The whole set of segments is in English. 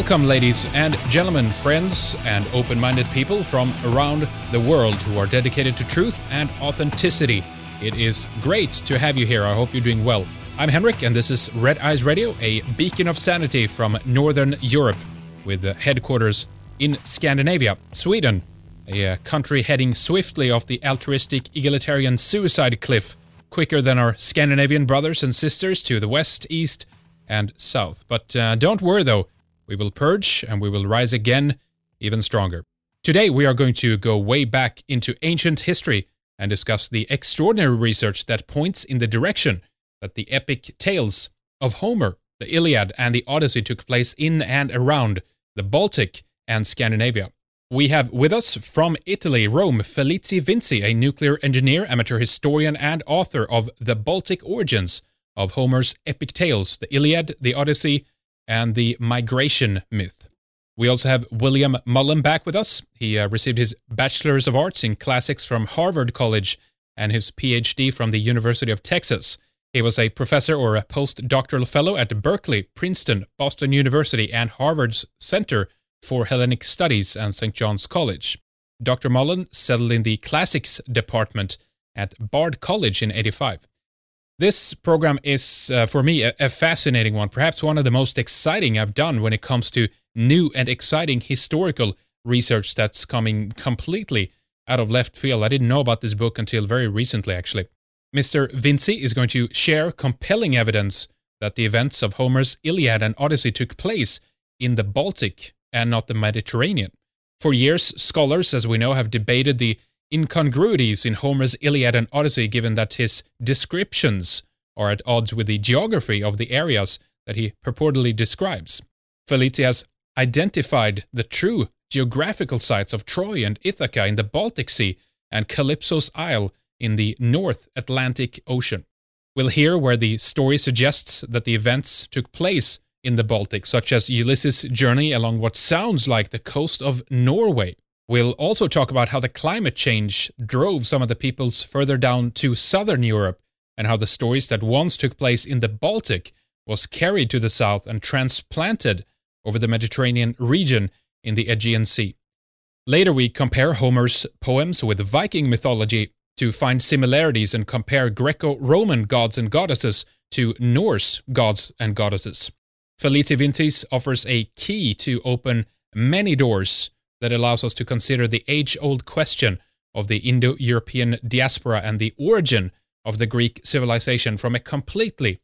Welcome, ladies and gentlemen, friends, and open-minded people from around the world who are dedicated to truth and authenticity. It is great to have you here. I hope you're doing well. I'm Henrik, and this is Red Eyes Radio, a beacon of sanity from Northern Europe, with headquarters in Scandinavia, Sweden, a country heading swiftly off the altruistic egalitarian suicide cliff, quicker than our Scandinavian brothers and sisters to the west, east, and south. But don't worry, though. We will purge, and we will rise again, even stronger. Today, we are going to go way back into ancient history and discuss the extraordinary research that points in the direction that the epic tales of Homer, the Iliad, and the Odyssey took place in and around the Baltic and Scandinavia. We have with us from Italy, Rome, Felice Vinci, a nuclear engineer, amateur historian, and author of The Baltic Origins of Homer's epic tales, the Iliad, the Odyssey, and the migration myth. We also have William Mullen back with us. He received his Bachelor's of Arts in Classics from Harvard College and his PhD from the University of Texas. He was a professor or a postdoctoral fellow at Berkeley, Princeton, Boston University, and Harvard's Center for Hellenic Studies and St. John's College. Dr. Mullen settled in the Classics department at Bard College in '85. This program is, for me, a fascinating one, perhaps one of the most exciting I've done when it comes to new and exciting historical research that's coming completely out of left field. I didn't know about this book until very recently, actually. Mr. Vinci is going to share compelling evidence that the events of Homer's Iliad and Odyssey took place in the Baltic and not the Mediterranean. For years, scholars, as we know, have debated the incongruities in Homer's Iliad and Odyssey, given that his descriptions are at odds with the geography of the areas that he purportedly describes. Felice has identified the true geographical sites of Troy and Ithaca in the Baltic Sea and Calypso's Isle in the North Atlantic Ocean. We'll hear where the story suggests that the events took place in the Baltic, such as Ulysses' journey along what sounds like the coast of Norway. We'll also talk about how the climate change drove some of the peoples further down to southern Europe, and how the stories that once took place in the Baltic was carried to the south and transplanted over the Mediterranean region in the Aegean Sea. Later, we compare Homer's poems with Viking mythology to find similarities and compare Greco-Roman gods and goddesses to Norse gods and goddesses. Felice Vinci offers a key to open many doors that allows us to consider the age-old question of the Indo-European diaspora and the origin of the Greek civilization from a completely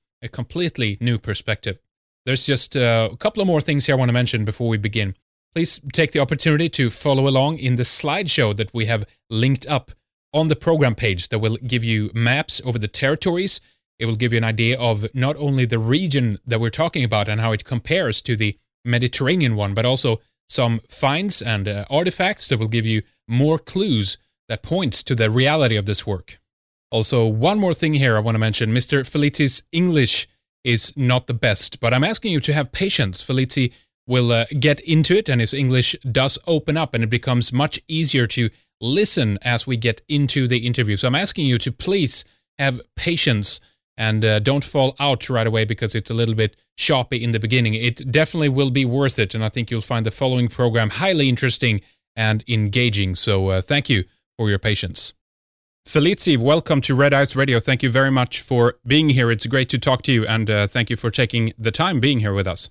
new perspective. There's just a couple of more things here I want to mention before we begin. Please take the opportunity to follow along in the slideshow that we have linked up on the program page that will give you maps over the territories. It will give you an idea of not only the region that we're talking about and how it compares to the Mediterranean one, but also some finds and artifacts that will give you more clues that points to the reality of this work. Also, one more thing here I want to mention. Mr. Felice's English is not the best, but I'm asking you to have patience. Felice will get into it, and his English does open up, and it becomes much easier to listen as we get into the interview. So I'm asking you to please have patience and don't fall out right away because it's a little bit choppy in the beginning. It definitely will be worth it, and I think you'll find the following program highly interesting and engaging. So thank you for your patience. Felice, welcome to Red Eyes Radio. Thank you very much for being here. It's great to talk to you, and thank you for taking the time being here with us.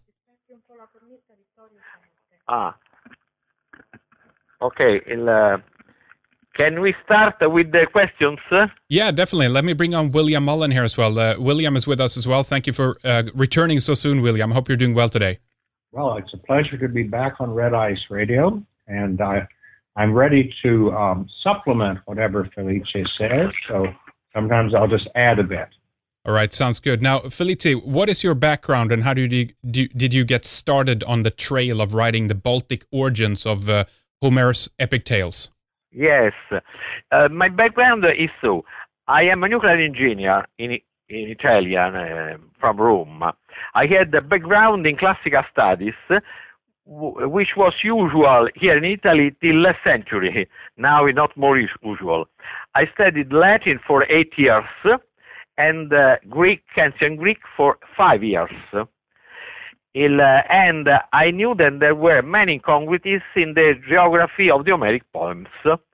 Okay. Can we start with the questions? Yeah, definitely. Let me bring on William Mullen here as well. William is with us as well. Thank you for returning so soon, William. I hope you're doing well today. Well, it's a pleasure to be back on Red Eyes Radio, and I'm ready to supplement whatever Felice says, so sometimes I'll just add a bit. All right, sounds good. Now, Felice, what is your background, and how did you get started on the trail of writing the Baltic origins of Homer's epic tales? Yes. My background is so. I am a nuclear engineer in Italian from Rome. I had a background in classical studies, which was usual here in Italy till last century. Now it's not more usual. I studied Latin for 8 years and Greek, ancient Greek, for 5 years. And I knew that there were many incongruities in the geography of the Homeric poems.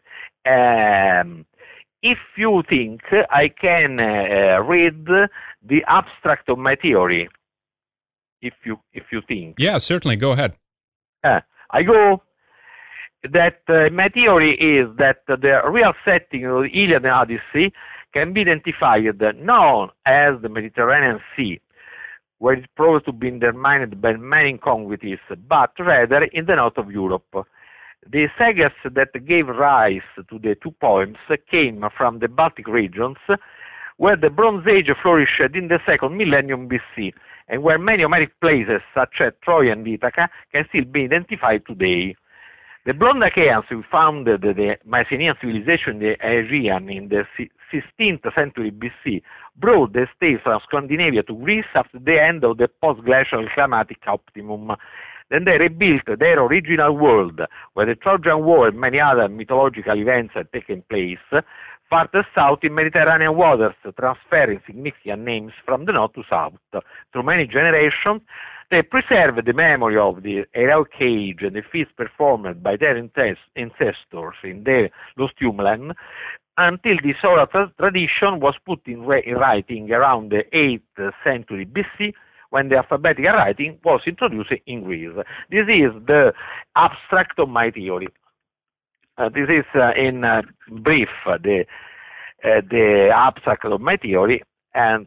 If you think, I can read the abstract of my theory. If you think. Yeah, certainly. Go ahead. I go that my theory is that the real setting of the Iliad and Odyssey can be identified not as the Mediterranean Sea, where it proves to be determined by many incongruities, but rather in the north of Europe. The sagas that gave rise to the two poems came from the Baltic regions, where the Bronze Age flourished in the second millennium BC, and where many Homeric places, such as Troy and Ithaca, can still be identified today. The Blonde Achaeans, who founded the Mycenaean civilization in the Aegean in the 16th century BC, brought the state from Scandinavia to Greece after the end of the post-glacial climatic optimum. Then they rebuilt their original world, where the Trojan War and many other mythological events had taken place, farther south in Mediterranean waters, transferring significant names from the north to south. Through many generations, they preserved the memory of the heroic age and the feats performed by their ancestors in the Lost Homeland, until this oral tradition was put in writing around the 8th century BC, when the alphabetical writing was introduced in Greece. This is the abstract of my theory. This is, in brief, the abstract of my theory, and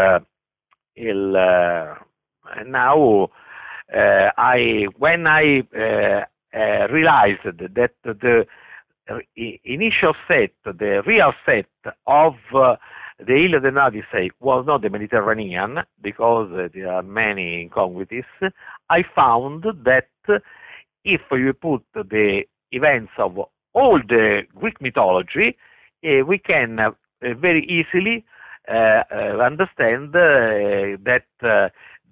now when I realized that the initial set, the real set of the Iliad and Odyssey was not the Mediterranean, because there are many incongruities, I found that if you put the events of all the Greek mythology, we can very easily understand that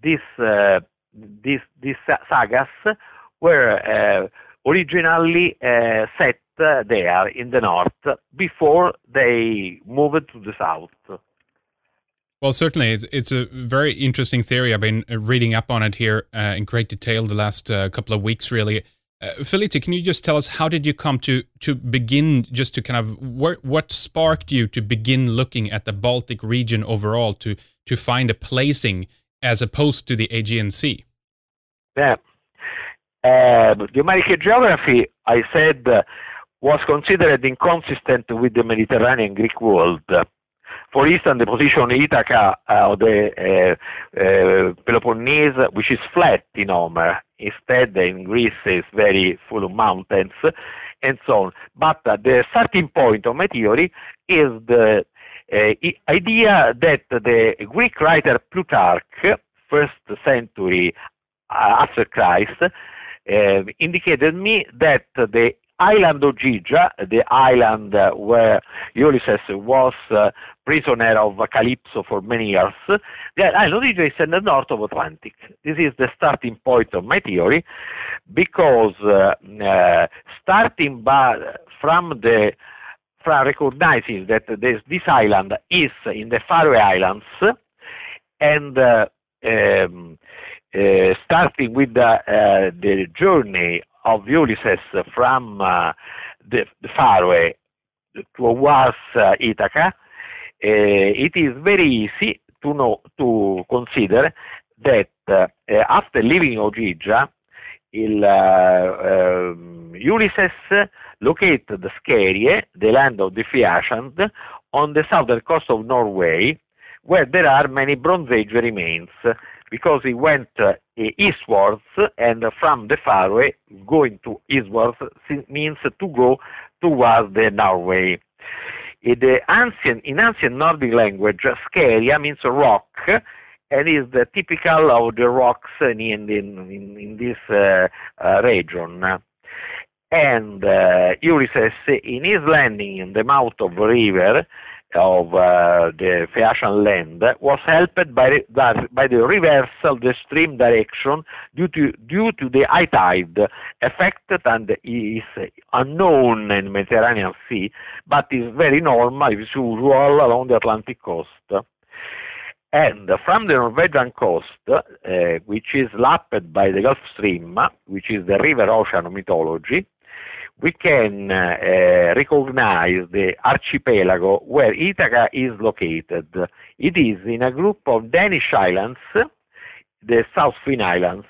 these sagas were originally set there in the north before they moved to the south. Well, certainly, it's a very interesting theory. I've been reading up on it here in great detail the last couple of weeks, really. Felice, can you just tell us, how did you come to begin, just to kind of, what sparked you to begin looking at the Baltic region overall to find a placing as opposed to the Aegean Sea? Yeah. The Homeric geography, I said, was considered inconsistent with the Mediterranean Greek world. For instance, the position of Ithaca of the Peloponnese, which is flat in Homer, instead in Greece is very full of mountains, and so on. But the starting point of my theory is the idea that the Greek writer Plutarch, 1st century after Christ, indicated me that the island of Gygia, the island where Ulysses was prisoner of Calypso for many years, the island of Gygia is in the north of Atlantic. This is the starting point of my theory, because starting from recognizing that this island is in the Faroe Islands, and starting with the journey of Ulysses from the Faroe towards Ithaca, it is very easy to consider that after leaving Ogygia, Ulysses located Scherie, the land of the Phaeacians, on the southern coast of Norway, where there are many Bronze Age remains, because he went eastwards, and from the Faroe, going to eastwards means to go towards the Norway. In ancient Nordic language, Scheria means rock, and is the typical of the rocks in this region. And Ulysses, in his landing in the mouth of a river of the Phaeacian land, was helped by the reversal of the stream direction due to the high tide effect, and is unknown in the Mediterranean Sea, but is very normal, is usual along the Atlantic coast. And from the Norwegian coast, which is lapped by the Gulf Stream, which is the river-ocean mythology, we can recognize the archipelago where Ithaca is located. It is in a group of Danish islands, the South Fin Islands,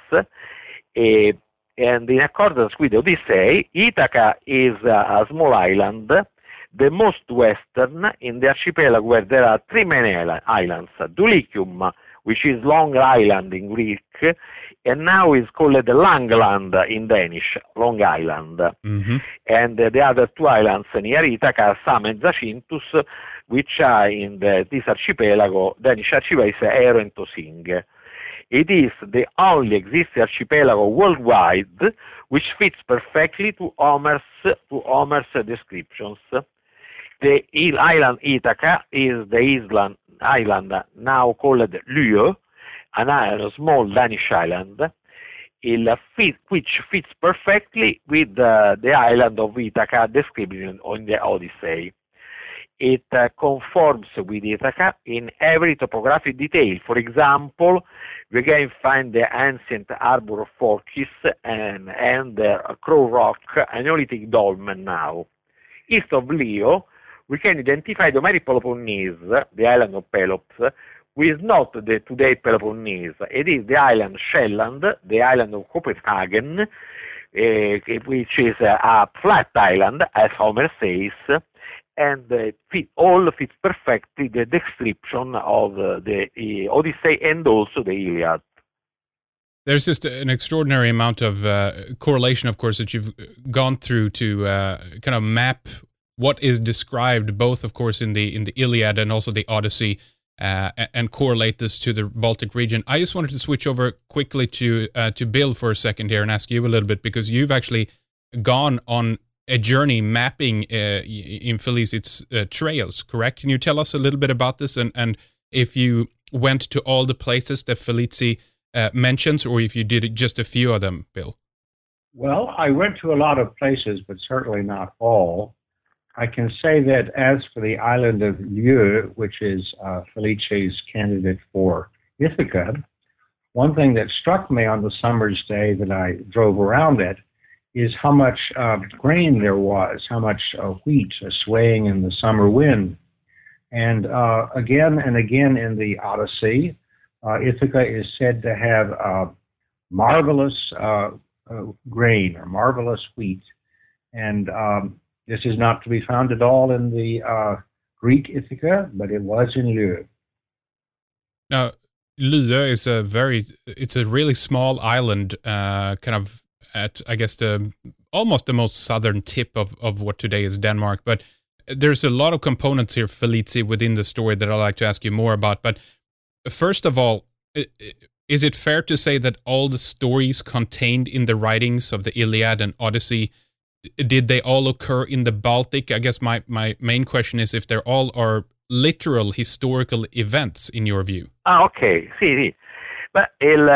and in accordance with Odyssey, Ithaca is a small island, the most western in the archipelago, where there are three main islands, Dulichium, which is Long Island in Greek, and now is called Langeland in Danish, Long Island. Mm-hmm. And the other two islands near Ithaca are Sam and Zacynthus, which are in this archipelago, Danish archipelago, is Ero and Tosing. It is the only existing archipelago worldwide which fits perfectly to Homer's descriptions. The island Ithaca is the island now called Lyo, a small Danish island, which fits perfectly with the island of Ithaca described in the Odyssey. It conforms with Ithaca in every topographic detail. For example, we can find the ancient harbor of Phorkys and the Crow Rock, a Neolithic dolmen now. East of Lyo, we can identify the Homeric Peloponnese, the island of Pelops, which is not the today Peloponnese. It is the island Shelland, the island of Copenhagen, which is a flat island, as Homer says, and all fits perfectly the description of the Odyssey and also the Iliad. There's just an extraordinary amount of correlation, of course, that you've gone through to kind of map what is described, both, of course, in the Iliad and also the Odyssey, and correlate this to the Baltic region. I just wanted to switch over quickly to Bill for a second here and ask you a little bit, because you've actually gone on a journey mapping in Felicit's trails, correct? Can you tell us a little bit about this, and if you went to all the places that Felici mentions, or if you did just a few of them, Bill? Well, I went to a lot of places, but certainly not all. I can say that as for the island of Lyo, which is Felici's candidate for Ithaca, one thing that struck me on the summer's day that I drove around it is how much grain there was, how much wheat swaying in the summer wind. And again and again in the Odyssey, Ithaca is said to have marvelous grain or marvelous wheat. And this is not to be found at all in the Greek Ithaca, but it was in Lyo. Now, Lyo is it's a really small island, kind of at, I guess, almost the most southern tip of what today is Denmark. But there's a lot of components here, Felici, within the story that I'd like to ask you more about. But first of all, is it fair to say that all the stories contained in the writings of the Iliad and Odyssey, did they all occur in the Baltic? I guess my main question is if they're all are literal historical events in your view. Okay, sì. But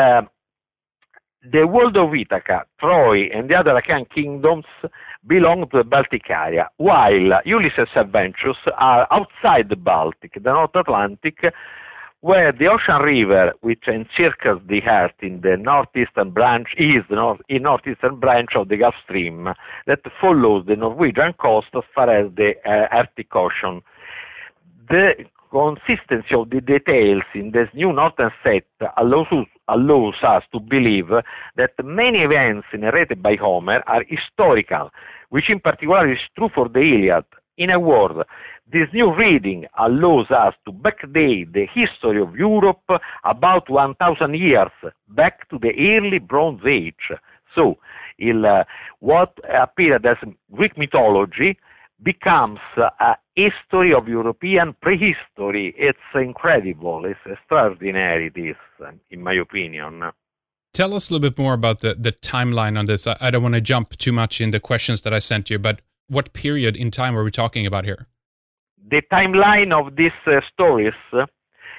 the world of Ithaca, Troy, and the other Achaean kingdoms belong to the Baltic area, while Ulysses' adventures are outside the Baltic, the North Atlantic, where the ocean river, which encircles the Earth in the northeastern branch, is the northeastern branch of the Gulf Stream that follows the Norwegian coast as far as the Arctic Ocean. The consistency of the details in this new northern set allows us to believe that many events narrated by Homer are historical, which in particular is true for the Iliad. In a word, this new reading allows us to backdate the history of Europe about 1,000 years back to the early Bronze Age. So, what appeared as Greek mythology becomes a history of European prehistory. It's incredible. It's extraordinary, this, in my opinion. Tell us a little bit more about the timeline on this. I don't want to jump too much in the questions that I sent you, but what period in time are we talking about here? The timeline of these stories, for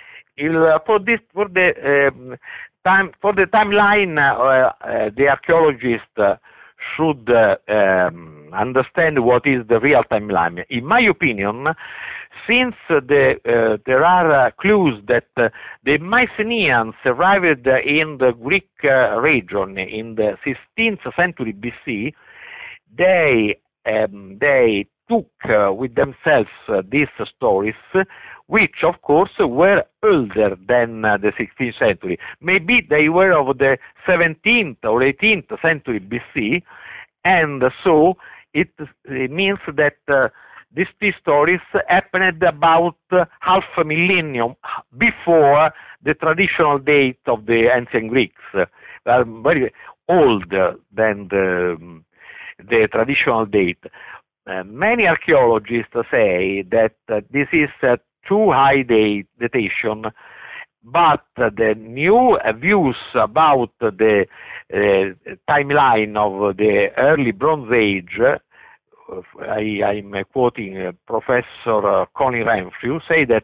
the timeline, the archaeologist should understand what is the real timeline. In my opinion, since there are clues that the Mycenaeans arrived in the Greek region in the 16th century BC, they took with themselves these stories, which of course were older than the 16th century. Maybe they were of the 17th or 18th century BC, and so it means that these stories happened about half a millennium before the traditional date of the ancient Greeks. They are very older than the traditional date. Many archaeologists say that this is too high datation, but the new views about the timeline of the early Bronze Age, I'm quoting Professor Connie Renfrew, say that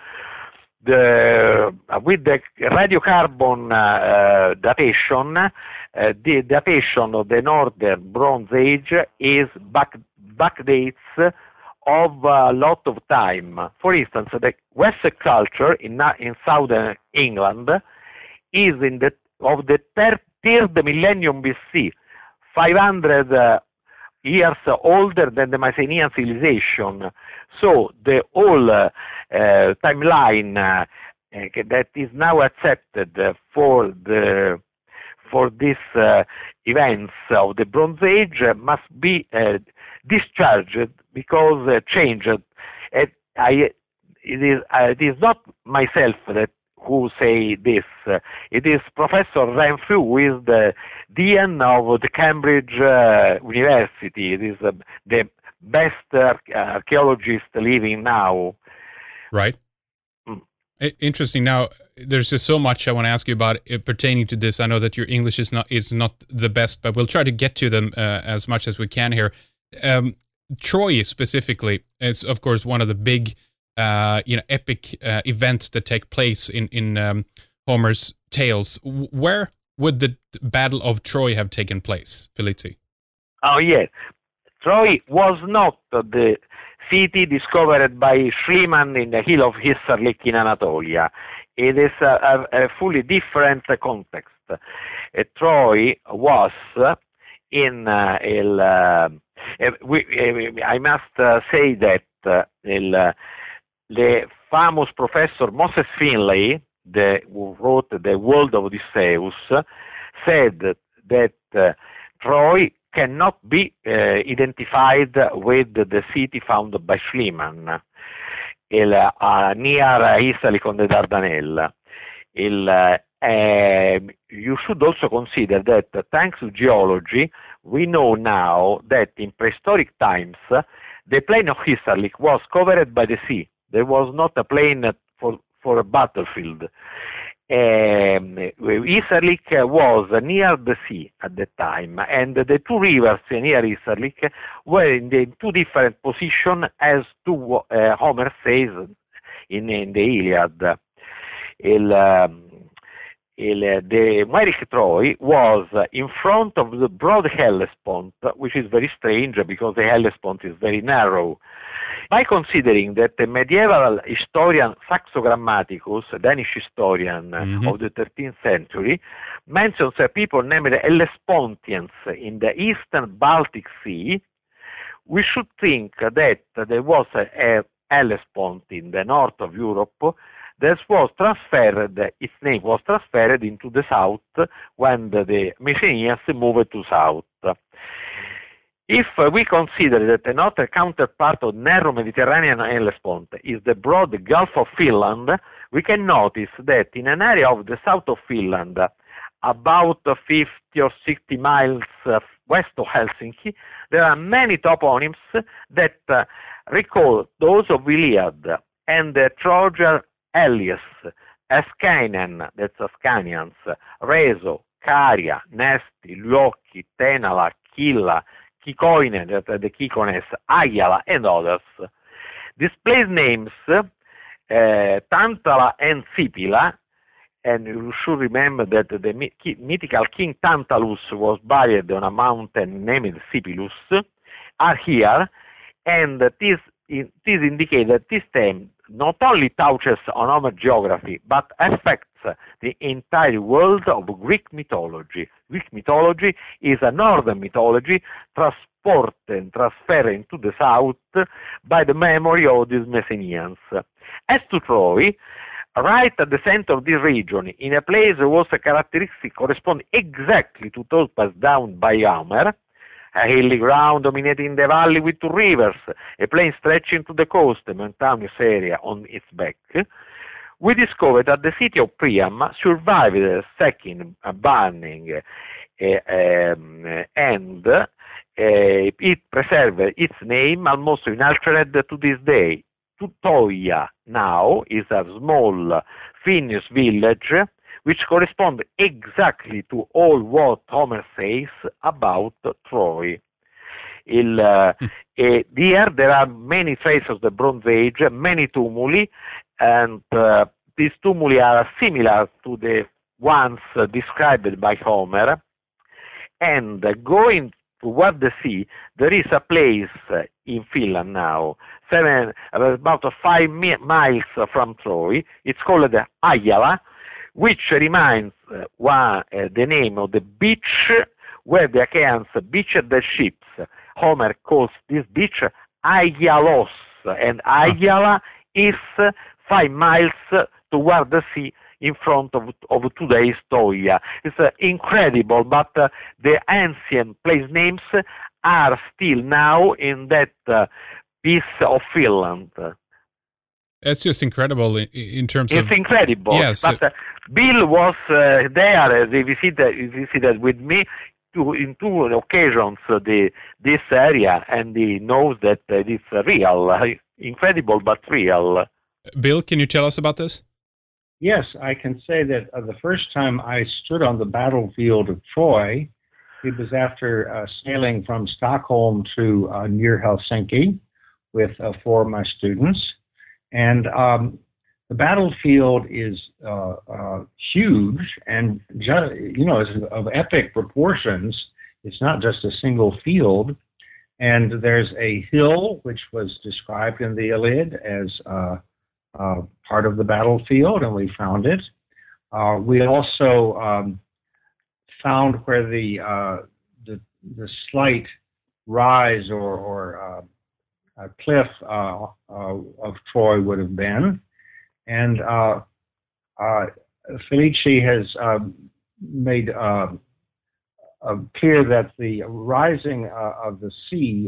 with the radiocarbon datation, the datation of the Northern Bronze Age is backdates of a lot of time. For instance, the Western culture in southern England is of the third millennium BC, 500 years older than the Mycenaean civilization. So the whole timeline that is now accepted for these events of the Bronze Age must be discharged because changed. It is not myself who say this. It is Professor Renfrew, who is the dean of the Cambridge University. It is the best archaeologist living now. Right. Interesting. Now, there's just so much I want to ask you about pertaining to this. I know that your English is not the best, but we'll try to get to them as much as we can here. Troy specifically is, of course, one of the big, epic events that take place in Homer's tales. Where would the Battle of Troy have taken place, Filizzi? Oh, yes. Troy was not the city discovered by Schliemann in the hill of Hissarlik in Anatolia. It is a fully different context. Troy was in I must say that the famous professor Moses Finlay, who wrote The World of Odysseus, said that Troy cannot be identified with the city found by Schliemann near Hissarlik on the Dardanelles. You should also consider that thanks to geology, we know now that in prehistoric times, the plain of Hissarlik was covered by the sea. There was not a plain for a battlefield. Hissarlik was near the sea at the time, and the two rivers near Hissarlik were in two different positions, as to Homer says in the Iliad. The Myrick Troy was in front of the broad Hellespont, which is very strange because the Hellespont is very narrow. By considering that the medieval historian Saxo Grammaticus, a Danish historian of the 13th century, mentions a people named Hellespontians in the eastern Baltic Sea, we should think that there was a Hellespont in the north of Europe that was transferred, its name was transferred into the south when the Mycenaeans moved to south. If we consider that another counterpart of narrow Mediterranean Hellespont is the broad Gulf of Finland, we can notice that in an area of the south of Finland, about 50 or 60 miles west of Helsinki, there are many toponyms that recall those of Iliad and the Trojan Elias, Askainen, that's Ascanians, Reso, Caria, Nesti, Luocchi, Tenala, Killa, Kikoinen, the Kikones, Ayala, and others. These place names, Tantala and Sipila, and you should remember that the mythical king Tantalus was buried on a mountain named Sipilus, are here, and this indicates that this theme not only touches on Homer geography, but affects the entire world of Greek mythology. Greek mythology is a northern mythology transported and transferred into the south by the memory of these Messenians. As to Troy, right at the center of this region, in a place whose characteristics correspond exactly to those passed down by Homer, a hilly ground dominating the valley with two rivers, a plain stretching to the coast, a mountainous area on its back, we discovered that the city of Priam survived the second burning, and it preserved its name almost unaltered to this day. Tutoia now is a small Finnish village which corresponds exactly to all what Homer says about Troy. There there are many traces of the Bronze Age, many tumuli, and these tumuli are similar to the ones described by Homer. And going toward the sea, there is a place in Finland now, about 5 miles from Troy. It's called Ajala, which reminds the name of the beach where the Achaeans beached their ships. Homer calls this beach Aialos, and Ajala is 5 miles toward the sea in front of today's Troia. It's incredible, but the ancient place names are still now in that piece of Finland. It's just incredible in terms of... It's incredible. Yes. But Bill was there. He visited with me in 2 occasions this area, and he knows that it's real. Incredible, but real. Bill, can you tell us about this? Yes, I can say that the first time I stood on the battlefield of Troy, it was after sailing from Stockholm to near Helsinki with 4 of my students. And the battlefield is huge and is of epic proportions. It's not just a single field. And there's a hill which was described in the Iliad as part of the battlefield, and we found it. We also found where the slight rise or cliff of Troy would have been, and Felici has made clear that the rising of the sea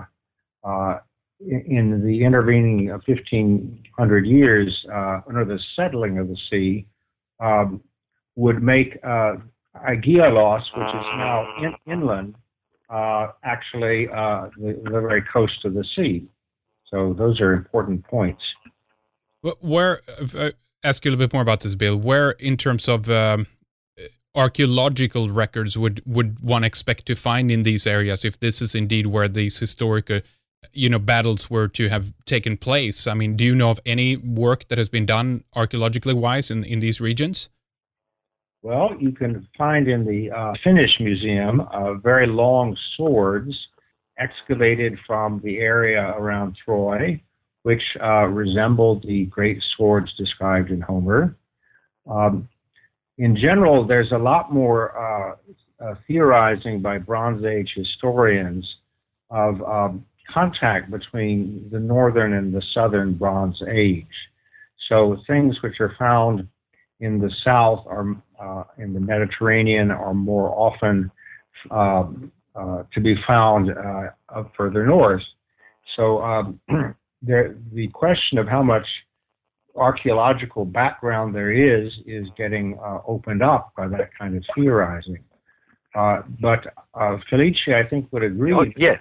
in the intervening 1,500 years, under the settling of the sea, would make Aigialos, which is now inland, actually the very coast of the sea. So those are important points. Where, ask you a little bit more about this, Bill, where in terms of archaeological records would one expect to find in these areas if this is indeed where these historic battles were to have taken place? I mean, do you know of any work that has been done archaeologically wise in these regions? Well, you can find in the Finnish Museum very long swords excavated from the area around Troy, which resembled the great swords described in Homer. In general, there's a lot more theorizing by Bronze Age historians of contact between the northern and the southern Bronze Age. So things which are found in the south or in the Mediterranean are more often to be found up further north. So the question of how much archaeological background there is getting opened up by that kind of theorizing. But Felici, I think, would agree. Oh, yes.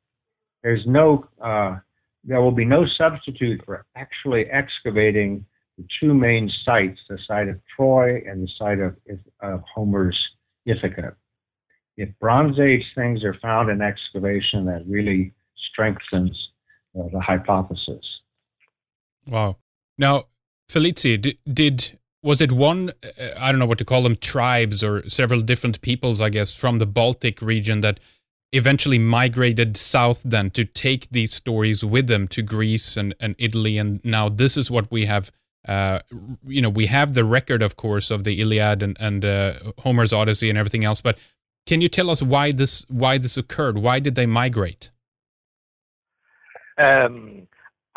There will be no substitute for actually excavating the 2 main sites, the site of Troy and the site of Homer's Ithaca. If Bronze Age things are found in excavation, that really strengthens the hypothesis. Wow. Now, Felici, was it one, I don't know what to call them, tribes or several different peoples, I guess, from the Baltic region that eventually migrated south then to take these stories with them to Greece and Italy. And now this is what we have. We have the record, of course, of the Iliad and Homer's Odyssey and everything else. But can you tell us why this occurred? Why did they migrate? When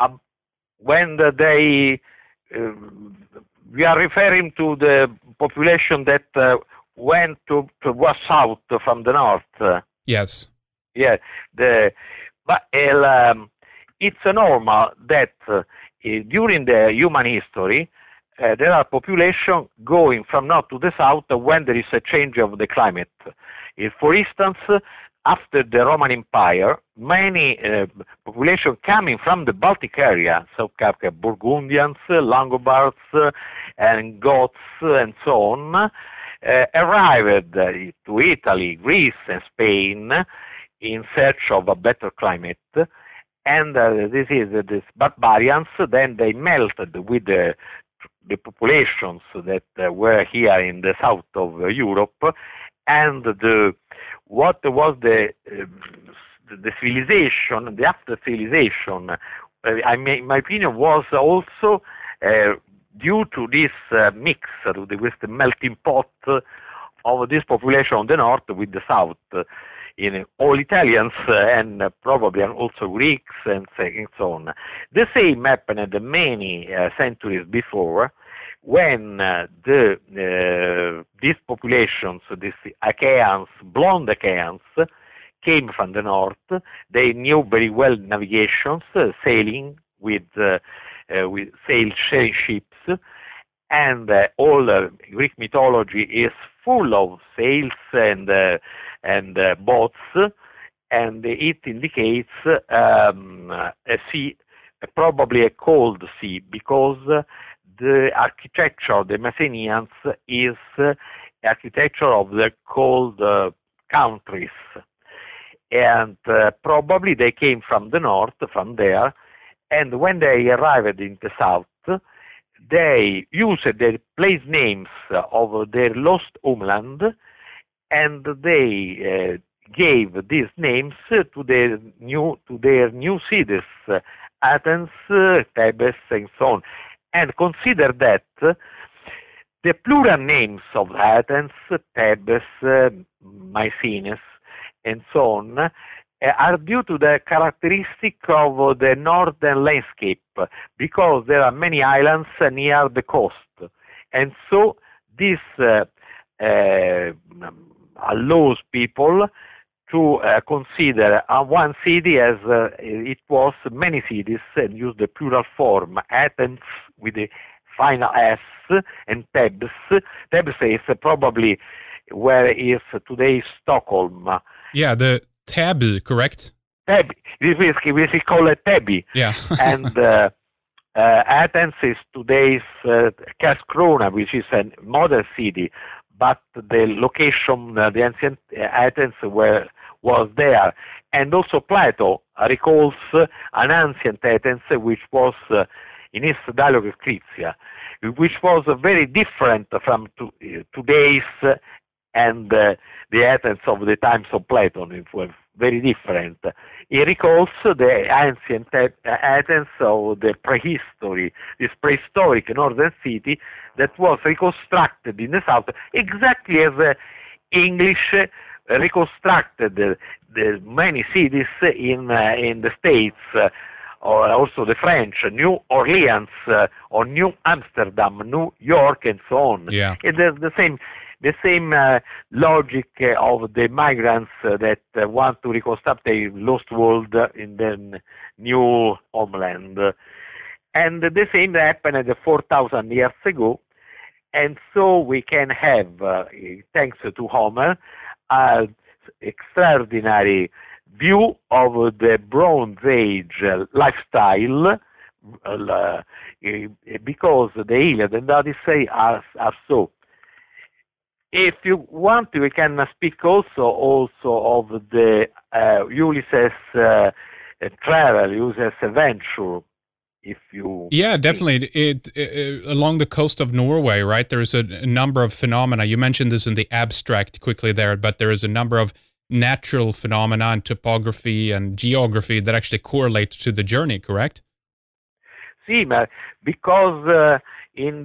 we are referring to the population that went to was south from the north. Yes. Yeah. It's normal that during the human history there are populations going from north to the south when there is a change of the climate. For instance, after the Roman Empire, many population coming from the Baltic area, so Burgundians, Longobards, and Goths, and so on, arrived to Italy, Greece, and Spain in search of a better climate. And these barbarians, then they melted with the populations that were here in the south of Europe, and what was the civilization, the after civilization, in my opinion, was also due to this mix, with the melting pot of this population on the north with the south, in all Italians and probably also Greeks and so on. The same happened many centuries before, when these populations, these Achaeans, blonde Achaeans, came from the north. They knew very well navigations, sailing with sail ships, and all Greek mythology is full of sails and boats, and it indicates a sea, probably a cold sea, because the architecture of the Mycenaeans is architecture of the cold countries. And probably they came from the north, from there, and when they arrived in the south, they used the place names of their lost homeland, and they gave these names to their new cities, Athens, Thebes, and so on. And consider that the plural names of Athens, Thebes, Mycenae, and so on, are due to the characteristic of the northern landscape, because there are many islands near the coast. And so this allows people to consider one city as it was many cities, and use the plural form, Athens with the final S, and Thebes. Thebes is probably where is today Stockholm. Yeah, the Täby, correct? Täby. We call it Täby. Yeah. And Athens is today's Karlskrona, which is a modern city, but the location, the ancient Athens was there. And also Plato recalls an ancient Athens which was in his dialogue of Chrysia, which was very different from today's and the Athens of the times of Plato. It was very different. He recalls the ancient Athens of the prehistory, this prehistoric northern city that was reconstructed in the south, exactly as English reconstructed the many cities in the States, or also the French, New Orleans, or New Amsterdam, New York, and so on. Yeah. And there's the same logic of the migrants that want to reconstruct a lost world in the new homeland. And the same happened 4,000 years ago. And so we can have, thanks to Homer, an extraordinary view of the Bronze Age lifestyle, because the Iliad and the Odyssey are so. If you want, we can speak also of the Ulysses travel, Ulysses adventure. If you definitely. It along the coast of Norway, right? There is a number of phenomena. You mentioned this in the abstract quickly there, but there is a number of natural phenomena and topography and geography that actually correlate to the journey, correct? Sì, ma because in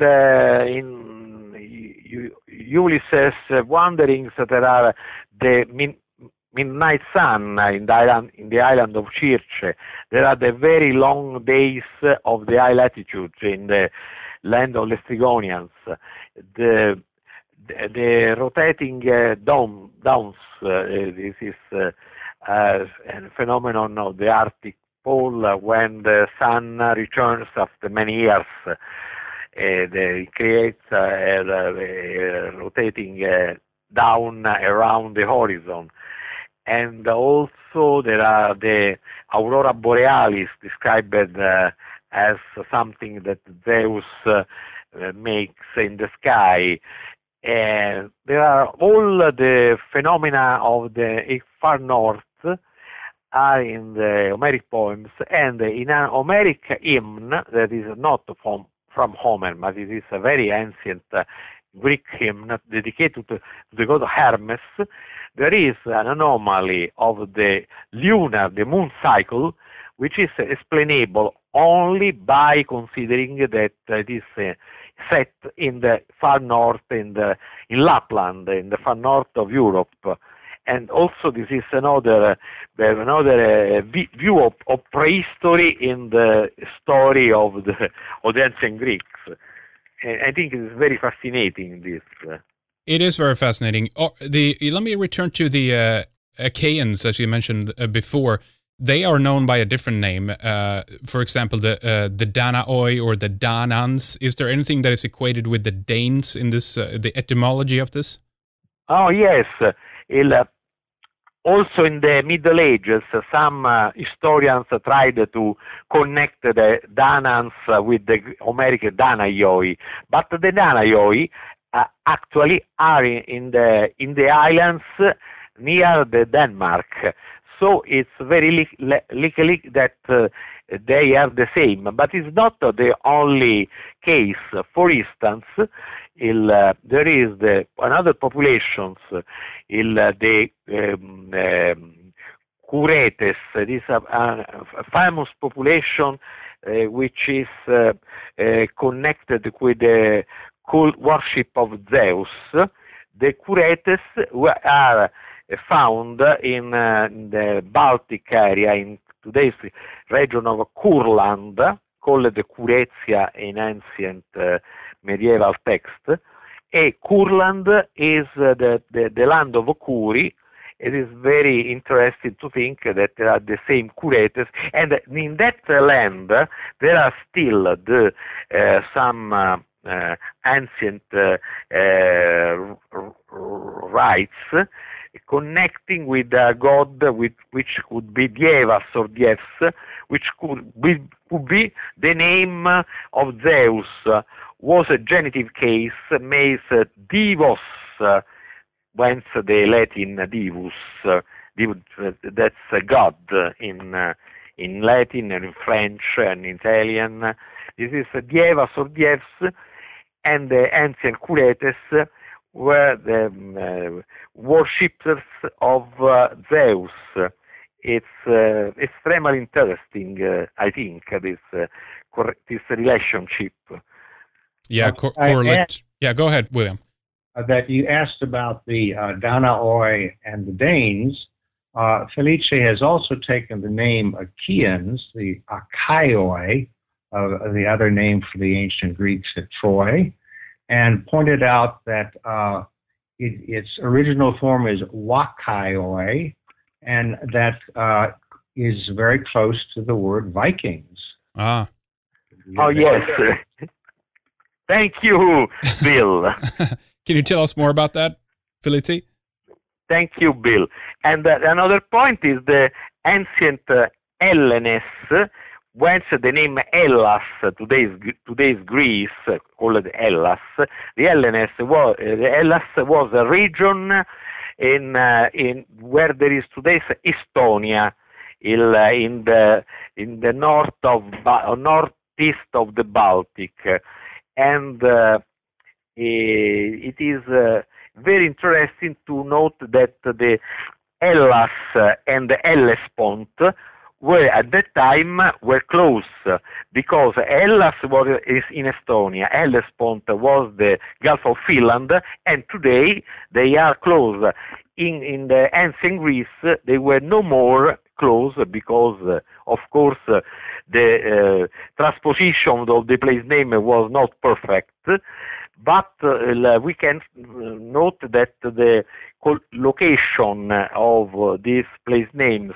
Ulysses' wanderings there are the midnight sun in the island of Circe. There are the very long days of the high latitudes in the land of Laestrygonians. The rotating downs. This is a phenomenon of the Arctic pole when the sun returns after many years. It creates a rotating down around the horizon. And also there are the aurora borealis, described as something that Zeus makes in the sky. And there are all the phenomena of the far north are in the Homeric poems, and in an Homeric hymn that is not from Homer, but it is a very ancient Greek hymn dedicated to the god Hermes. There is an anomaly of the moon cycle, which is explainable only by considering that it is set in the far north, in Lapland, in the far north of Europe. And also this is another view of prehistory in the story of the ancient Greeks. I think it is very fascinating, this. It is very fascinating. Let me return to the Achaeans, as you mentioned before. They are known by a different name. For example, the Danaoi or the Danans. Is there anything that is equated with the Danes in this, the etymology of this? Oh, yes. Also in the Middle Ages, some historians tried to connect the Danans with the Homeric Danaioi, but the Danaioi actually are in the islands near the Denmark. So it's very likely that they are the same, but it's not the only case. For instance, there is another populations, the Curetes. It is a famous population which is connected with the cult worship of Zeus. The Curetes are found in the Baltic area, in today's region of Kurland, called the Curetia in ancient medieval text. Kurland is the land of Kuri. It is very interesting to think that there are the same Curetes, and in that land there are still some ancient rites connecting with a god which could be Dievas or Dievs, which could be the name of Zeus. Was a genitive case, means Divos, whence the Latin divus. That's a god in Latin and in French and in Italian. This is Dievas or Dievs, and the ancient Curetes were the worshippers of Zeus. It's extremely interesting, I think, this relationship. Yeah, correlate. Yeah, go ahead, William. That you asked about the Danaoi and the Danes. Felice has also taken the name Achaeans, the Achaioi, the other name for the ancient Greeks at Troy, and pointed out that its original form is Wakaioi, and that is very close to the word Vikings. Ah. Oh, yes. Thank you, Bill. Can you tell us more about that, Felice? Thank you, Bill. And another point is the ancient Hellenes, whence the name Hellas, today's Greece, called Hellas. The Hellenes was a region in where there is today's Estonia, in the northeast of the Baltic, and it is very interesting to note that the Hellas and Hellespont were at that time were close because Hellas is in Estonia, Hellespont was the Gulf of Finland, and today they are close. In the ancient Greece, they were no more close because, of course, the transposition of the place name was not perfect. But we can note that the location of these place names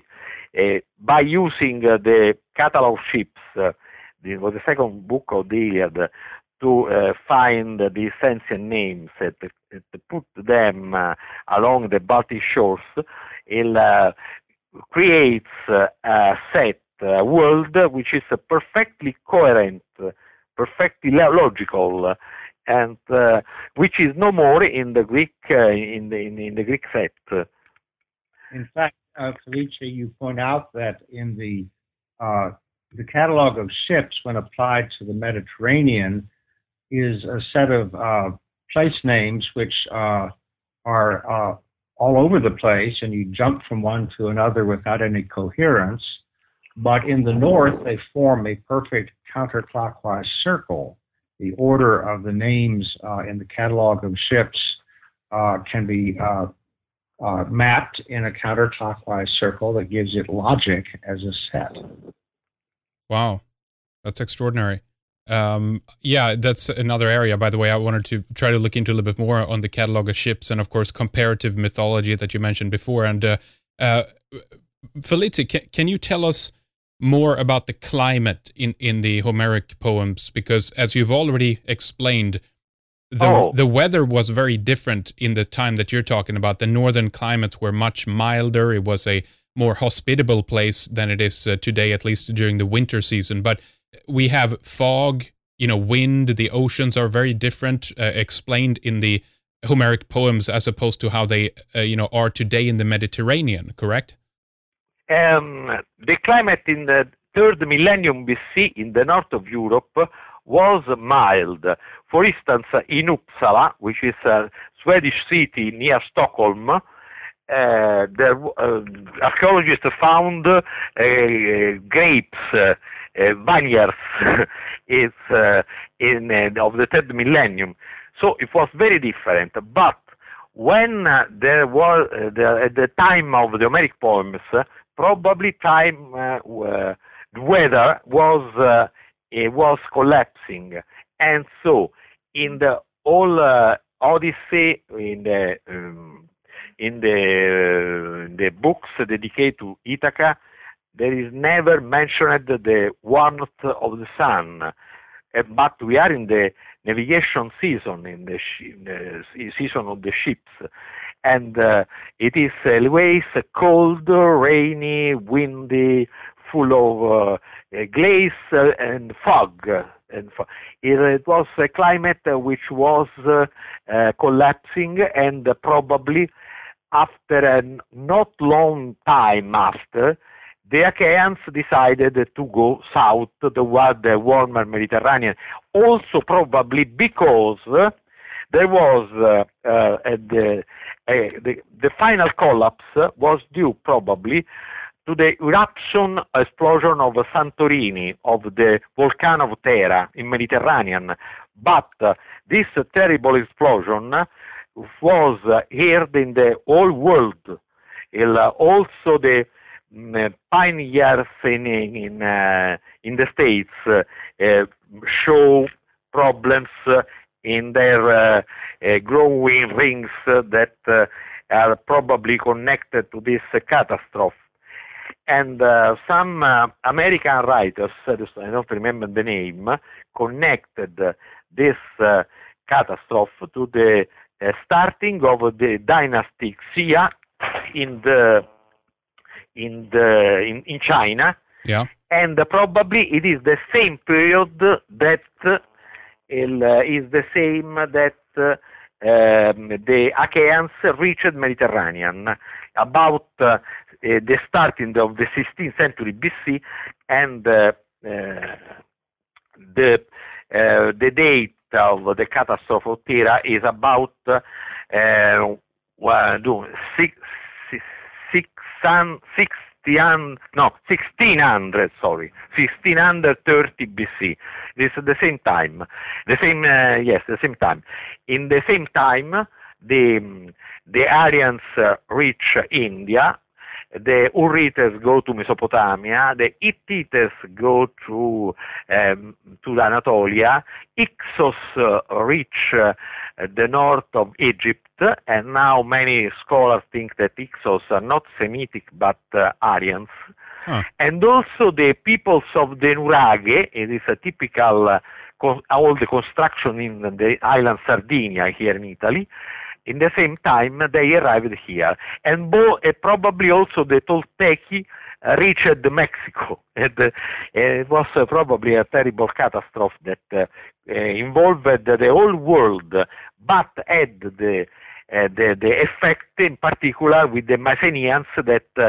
by using the catalog ships, it was the second book of the Iliad, to find these ancient names, to put them along the Baltic shores, it creates a set world which is perfectly coherent, perfectly logical, and which is no more in the Greek in the Greek set. In fact, Felice, you point out that in the catalog of ships, when applied to the Mediterranean, is a set of place names which are all over the place, and you jump from one to another without any coherence. But in the north, they form a perfect counterclockwise circle. The order of the names in the catalog of ships can be mapped in a counterclockwise circle that gives it logic as a set. Wow, that's extraordinary. Yeah, that's another area, by the way, I wanted to try to look into a little bit more on the catalog of ships and, of course, comparative mythology that you mentioned before. And Felice, can you tell us more about the climate in the Homeric poems? Because as you've already explained, the weather was very different in the time that you're talking about. The northern climates were much milder. It was a more hospitable place than it is today, at least during the winter season. But we have fog, wind, the oceans are very different, explained in the Homeric poems as opposed to how they, are today in the Mediterranean, correct? The climate in the third millennium BC in the north of Europe was mild. For instance, in Uppsala, which is a Swedish city near Stockholm, archaeologists found grapes, vineyards of the third millennium. So it was very different. But when there was at the time of the Homeric poems, probably the weather was collapsing, and so in the whole Odyssey, in the books dedicated to Ithaca, there is never mentioned the warmth of the sun. But we are in the navigation season, in the season of the ships, and it is always cold, rainy, windy, full of glaze and fog. It was a climate which was collapsing, and probably after a not long time after, the Achaeans decided to go south toward the warmer Mediterranean. Also probably because there was the final collapse was due probably to the eruption explosion of Santorini, of the volcano of Thera in Mediterranean. But this terrible explosion was heard in the whole world. Also the pioneers in the States show problems in their growing rings that are probably connected to this catastrophe. And some American writers, I don't remember the name, connected this catastrophe to the starting of the dynasty Xia in China. Yeah. And probably it is the same period that is the same that the Achaeans reached Mediterranean, about the starting of the 16th century BC, and the date of the catastrophe of Thera is about 1630 BC. This is the same time. The same time. In the same time, the Aryans reach India. The Hurrites go to Mesopotamia. The Hittites go to Anatolia. Hyksos reach the north of Egypt, and now many scholars think that Hyksos are not Semitic but Aryans. Huh. And also the peoples of the Nuraghe. It is a typical all the construction in the island Sardinia here in Italy. In the same time, they arrived here. And probably also the Toltecs reached Mexico. It was probably a terrible catastrophe that involved the whole world, but had the effect in particular with the Mycenaeans that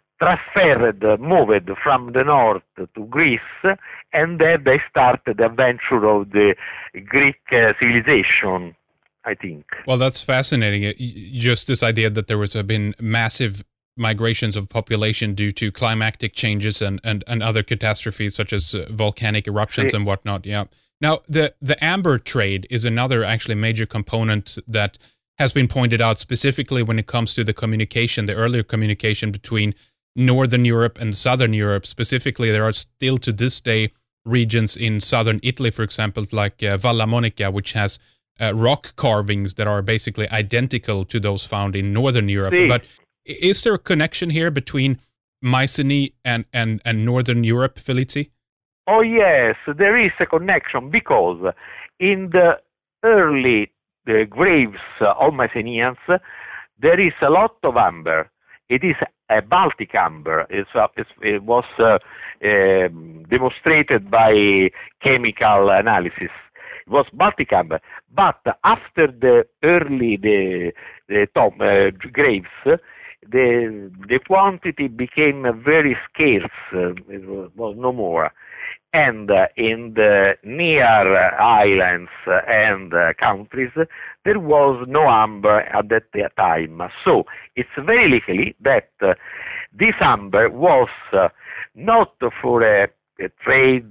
moved from the north to Greece, and then they started the adventure of the Greek civilization, I think. Well, that's fascinating. Just this idea that there was been massive migrations of population due to climatic changes and other catastrophes such as volcanic eruptions and whatnot. Yeah. Now, the amber trade is another actually major component that has been pointed out specifically when it comes to the communication, the earlier communication between Northern Europe and Southern Europe. Specifically, there are still to this day regions in southern Italy, for example, like Valla Monica, which has rock carvings that are basically identical to those found in Northern Europe. But is there a connection here between Mycenae and Northern Europe, Felici? Oh, yes, there is a connection because in the early graves of Mycenaeans, there is a lot of amber. It is a Baltic amber. It was demonstrated by chemical analysis. It was Baltic amber. But after the early graves, the quantity became very scarce. It was no more. And in the near islands and countries, there was no amber at that time. So it's very likely that this amber was not for a trade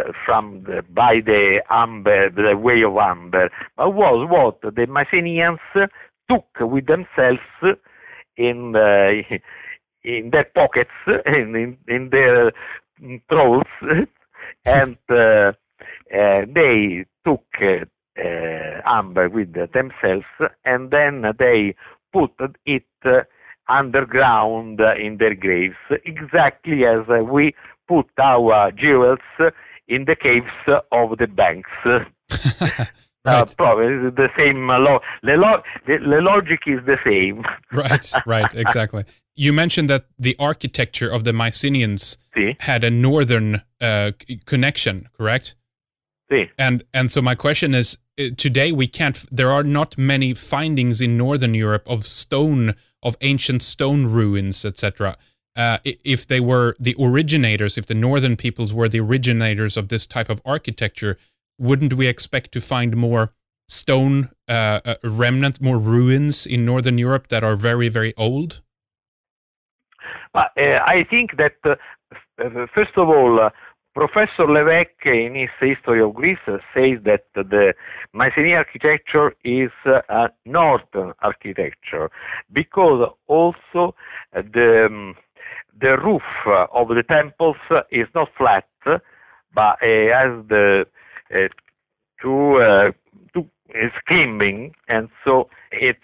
by the way of amber, but was what the Mycenaeans took with themselves in their pockets, in their throats. And they took amber with themselves, and then they put it underground in their graves, exactly as we put our jewels in the caves of the banks. Right. Probably the same. The logic is the same. Right, exactly. You mentioned that the architecture of the Mycenaeans had a northern connection, correct? And so my question is, today there are not many findings in Northern Europe of ancient stone ruins, etc. If they were the originators, if the northern peoples were the originators of this type of architecture, wouldn't we expect to find more stone remnants, more ruins in Northern Europe that are very, very old? I think that, first of all, Professor Levesque, in his History of Greece, says that the Mycenaean architecture is a northern architecture, because also the roof of the temples is not flat, but has is climbing, and so it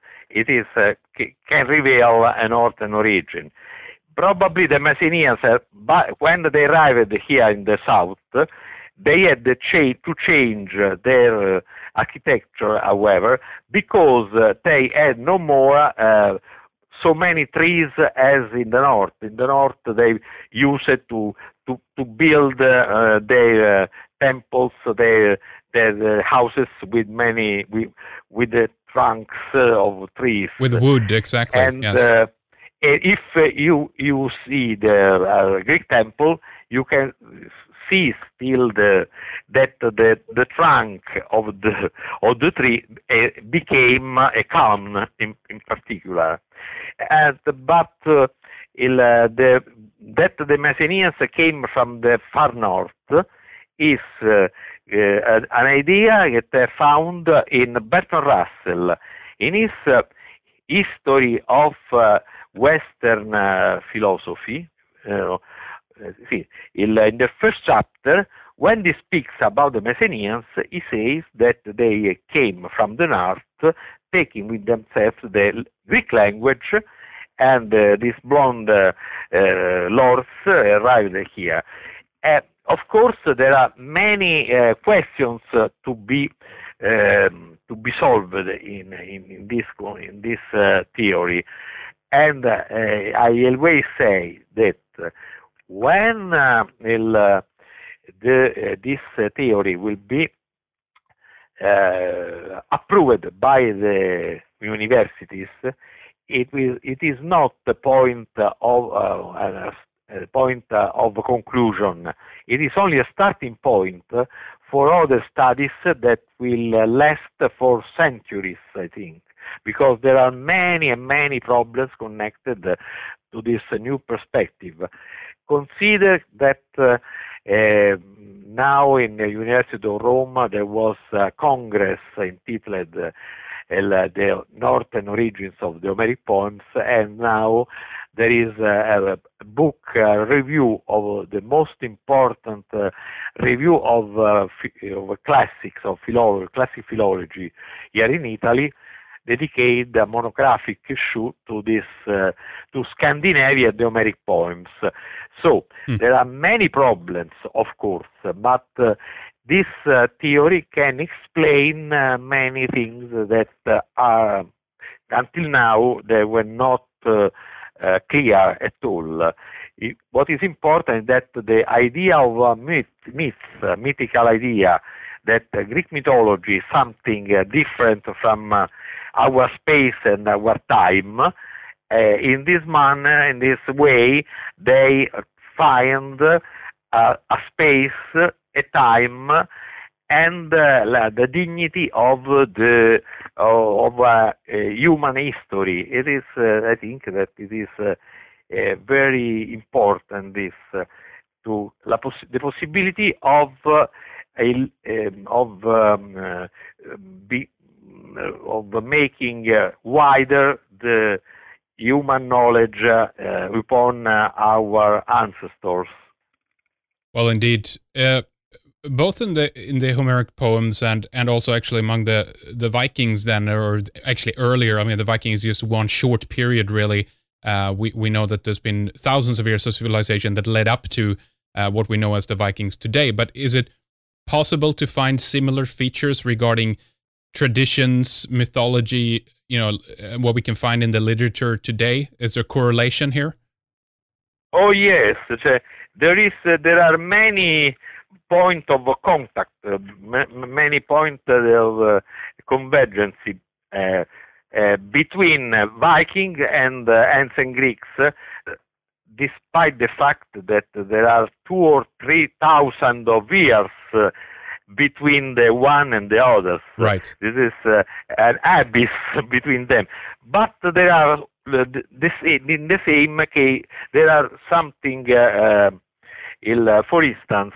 can reveal a northern origin. Probably the Mycenaeans, when they arrived here in the south, they had to change their architecture, however, because they had no more so many trees as in the north. In the north, they used it to build their temples, their houses with the trunks of trees. With wood, exactly. And yes. If you see the Greek temple, you can see still that the trunk of the tree became a column in particular, but that the Messenians came from the far north is an idea that found in Bertrand Russell in his history of Western philosophy. In the first chapter, when he speaks about the Messenians, he says that they came from the north, taking with themselves the Greek language, and these blonde lords arrived here. Of course, there are many questions to be solved in this theory, and I always say that when this theory will be approved by the universities, it is not the point of conclusion. It is only a starting point for other studies that will last for centuries, I think, because there are many and many problems connected to this new perspective. Consider that now in the University of Rome there was a congress entitled The Northern Origins of the Homeric Poems, and now there is a book review of the most important review of classics of classic philology here in Italy, dedicated a monographic issue to this to Scandinavia, the Homeric poems. So there are many problems, of course, but this theory can explain many things that are until now they were not clear at all. What is important is that the idea of mythical idea, that Greek mythology is something different from our space and our time. In this manner, in this way, they find a space, a time, and the dignity of human history. It is, I think, that it is very important. This the possibility of making wider the human knowledge upon our ancestors. Well, indeed, both in the Homeric poems and also actually among the Vikings then, or actually earlier. I mean, the Vikings is just one short period, really. We know that there's been thousands of years of civilization that led up to what we know as the Vikings today. But is it possible to find similar features regarding traditions, mythology, what we can find in the literature today? Is there correlation here? Oh yes, there are many points of contact, many points of convergence between Viking and ancient Greeks, despite the fact that there are 2,000 or 3,000 of years between the one and the others. Right. This is an abyss between them. But there are, in the same case, there are something, for instance,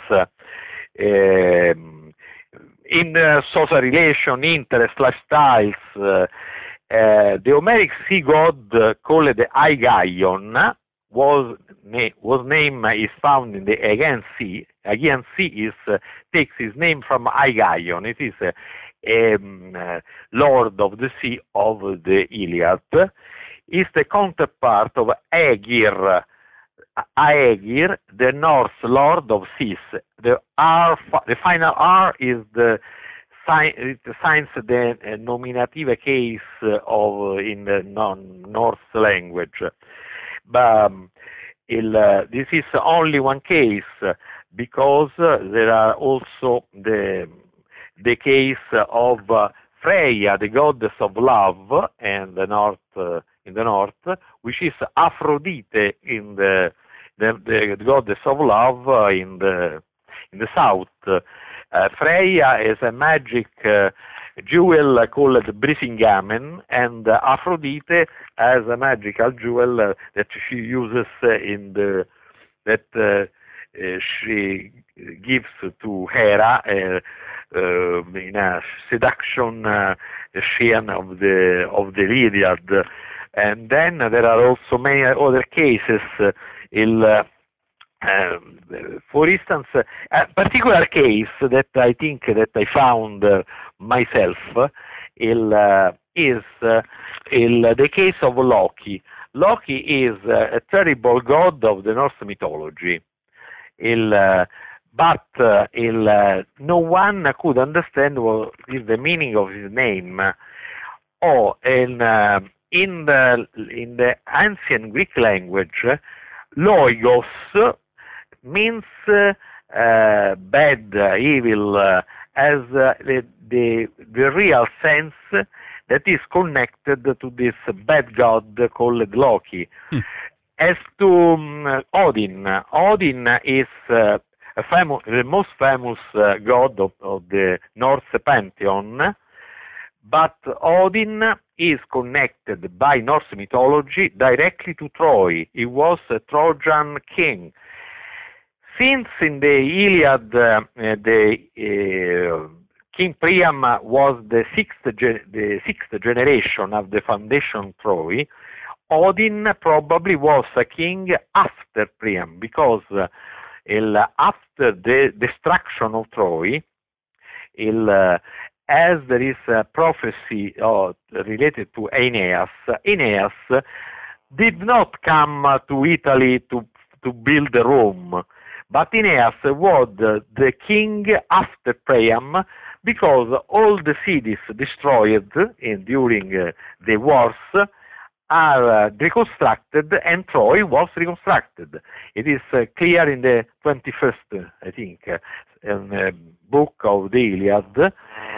in social relation, interest, lifestyles, the Homeric sea god called the Aigaion was name is found in the Aegean Sea. Aegean Sea takes its name from Aigaion. It is a lord of the sea of the Iliad. Is the counterpart of Aegir. Aegir, the Norse lord of seas. The final R is it signs the nominative case in the Norse language. But this is only one case, because there are also the case of Freya, the goddess of love, and in the north, which is Aphrodite in the goddess of love in the in the south. Freya is a magic jewel called Brisingamen, and Aphrodite has a magical jewel that she uses she gives to Hera in a seduction scene of the Iliad. And then there are also many other cases. For instance, a particular case that I think that I found myself is the case of Loki. Loki is a terrible god of the Norse mythology. But no one could understand what is the meaning of his name. In the ancient Greek language, Logos means bad, evil, as the real sense that is connected to this bad god called Loki. As to Odin, Odin is the most famous god of the Norse pantheon, but Odin is connected by Norse mythology directly to Troy. He was a Trojan king. Since in the Iliad King Priam was the sixth generation of the foundation Troy, Odin probably was a king after Priam, because after the destruction of Troy, as there is a prophecy related to Aeneas, Aeneas did not come to Italy to build Rome, but Aeneas was the king after Priam, because all the cities destroyed during the wars are reconstructed, and Troy was reconstructed. It is clear in the 21st, I think, book of the Iliad.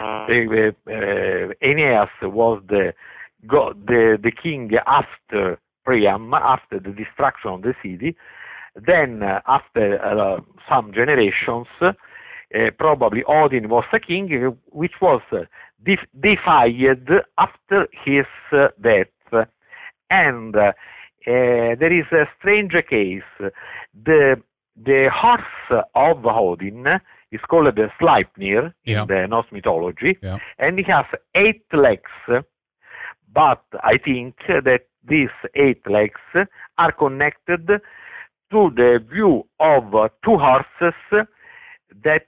Aeneas was the king after Priam, after the destruction of the city. Then, after some generations, probably Odin was a king, which was deified after his death. And there is a strange case. The horse of Odin is called the Sleipnir in the Norse mythology, and he has 8 legs. But I think that these 8 legs are connected to the view of 2 horses that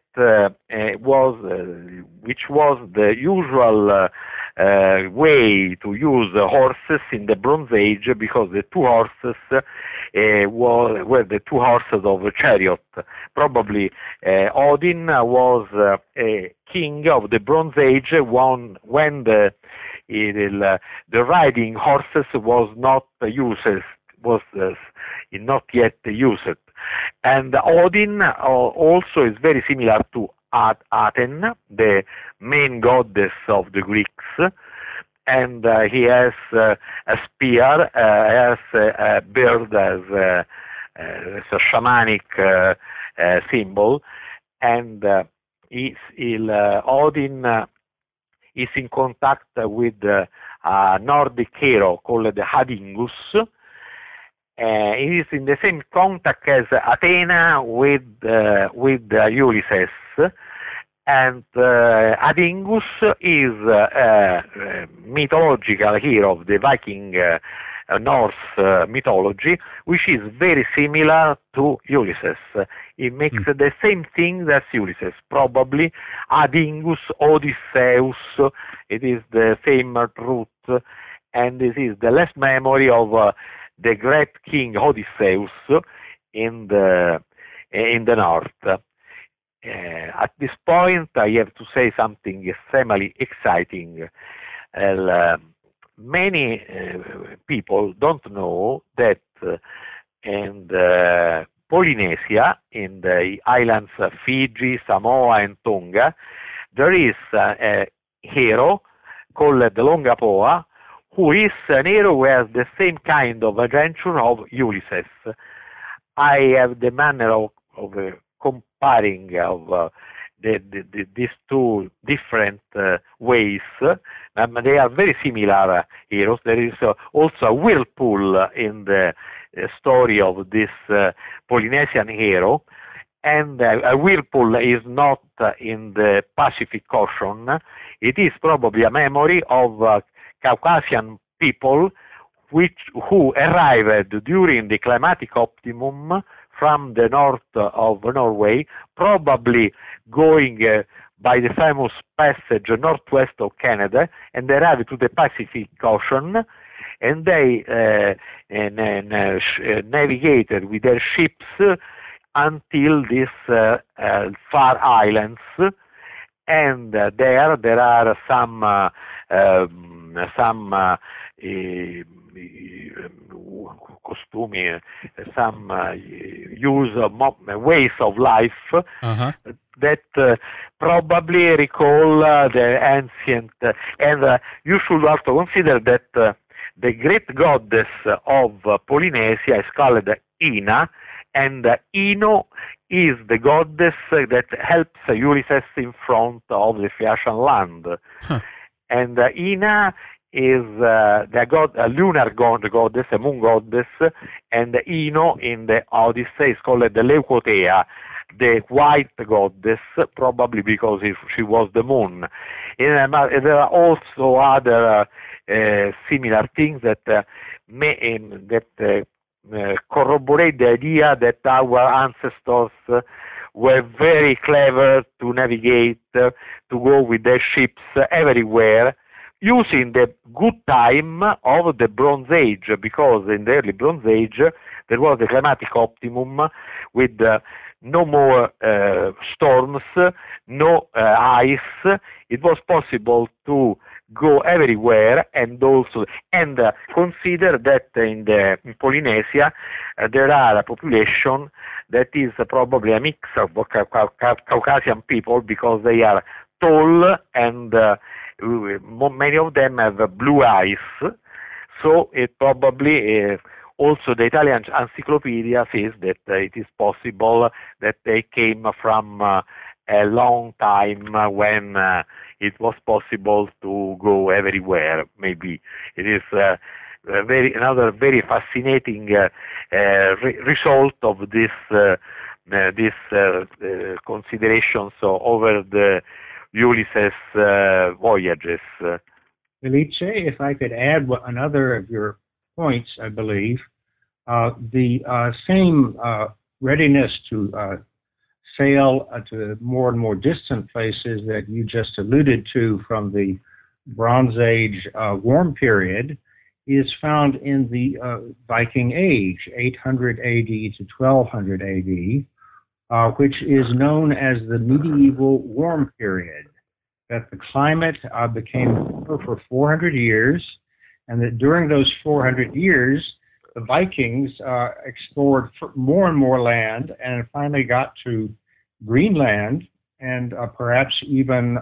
which was the usual way to use horses in the Bronze Age, because the 2 horses were the 2 horses of a chariot. Probably Odin was a king of the Bronze Age when the riding horses was not not yet used. And Odin also is very similar to Athena, the main goddess of the Greeks, and he has a spear, has a bird as a shamanic symbol, and Odin is in contact with a Nordic hero called Adingus. He is in the same contact as Athena with Ulysses, and Adingus is a mythological hero of the Viking Norse mythology, which is very similar to Ulysses. He makes the same thing as Ulysses. Probably Adingus, Odysseus, it is the same root, and this is the last memory of the great king Odysseus in the north. At this point, I have to say something extremely exciting. Many people don't know that in Polynesia, in the islands of Fiji, Samoa, and Tonga, there is a hero called Longapoa, who is an hero who has the same kind of adventure of Ulysses. I have the manner of comparing of these two different ways. They are very similar heroes. There is also a whirlpool in the story of this Polynesian hero, and a whirlpool is not in the Pacific Ocean. It is probably a memory of Caucasian people who arrived during the climatic optimum from the north of Norway, probably going by the famous passage northwest of Canada, and they arrived to the Pacific Ocean, and they navigated with their ships until these far islands, and there are some costumi, some use of ways of life that probably recall the ancient, and you should also consider that the great goddess of Polynesia is called Ina, and Ino is the goddess that helps Ulysses in front of the Phaeacian land. And Ina is a lunar goddess, a moon goddess, and Ino in the Odyssey is called the Leucothea, the white goddess, probably because she was the moon. And there are also other similar things that corroborate the idea that our ancestors were very clever to navigate, to go with their ships everywhere, using the good time of the Bronze Age, because in the early Bronze Age there was a climatic optimum with no more storms, no ice. It was possible to go everywhere, and consider that in Polynesia there are a population that is probably a mix of Caucasian people, because they are tall and many of them have blue eyes. So it probably also the Italian encyclopedia says that it is possible that they came from a long time when it was possible to go everywhere. Maybe it is another very fascinating result of this considerations over the Ulysses voyages. Felice, if I could add another of your points, I believe, the same readiness to sail to more and more distant places that you just alluded to from the Bronze Age warm period is found in the Viking Age, 800 AD to 1200 AD, which is known as the medieval warm period, that the climate became warmer for 400 years, and that during those 400 years, the Vikings explored more and more land and finally got to Greenland and perhaps even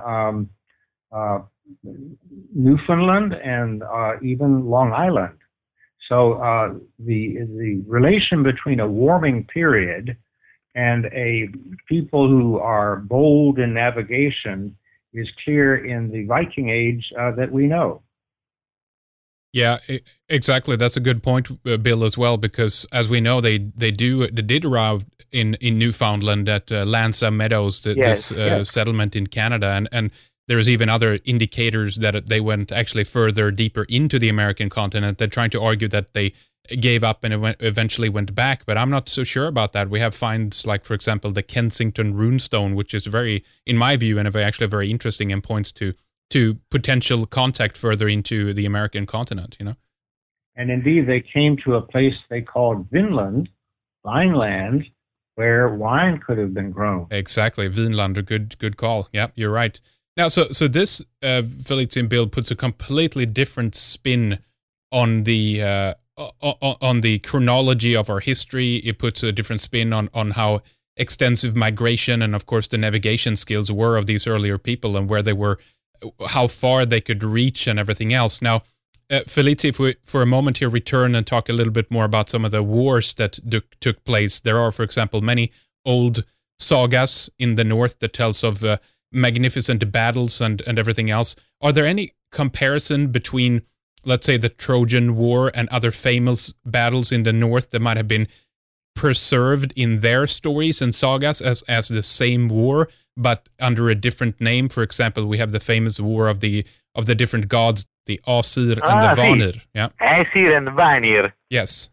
Newfoundland and even Long Island. So the relation between a warming period and a people who are bold in navigation is clear in the Viking Age that we know. Yeah, exactly. That's a good point, Bill, as well, because as we know, they did arrive in Newfoundland at Lanza Meadows, this settlement in Canada, and there's even other indicators that they went actually further, deeper into the American continent. They're trying to argue that they gave up and eventually went back, but I'm not so sure about that. We have finds like, for example, the Kensington runestone, which is very, in my view, and actually very interesting and points to potential contact further into the American continent, you know? And indeed, they came to a place they called Vinland, Vineland, where wine could have been grown. Exactly, Vinland, a good call. Yeah, you're right. Now, so this Felice and Bill puts a completely different spin on the chronology of our history. It puts a different spin on how extensive migration and, of course, the navigation skills were of these earlier people and where they were, how far they could reach and everything else. Now, Felice, if we for a moment here return and talk a little bit more about some of the wars that took place. There are, for example, many old sagas in the north that tells of magnificent battles and everything else. Are there any comparison between, let's say, the Trojan War and other famous battles in the north that might have been preserved in their stories and sagas as the same war, but under a different name? For example, we have the famous war of the different gods, the Aesir and the Vanir. Sì. Yeah. Aesir and Vanir. Yes.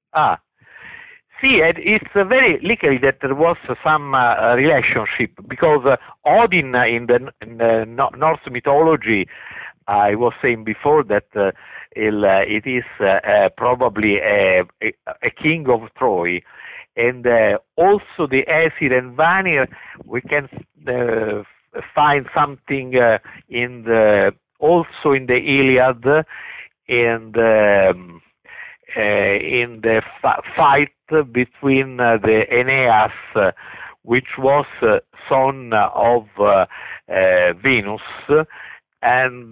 See, it's very likely that there was some relationship, because Odin in the Norse mythology, I was saying before that it is probably a king of Troy, and also the Aesir and Vanir, we can find something also in the Iliad, and in the fight between the Aeneas, which was son of Venus, and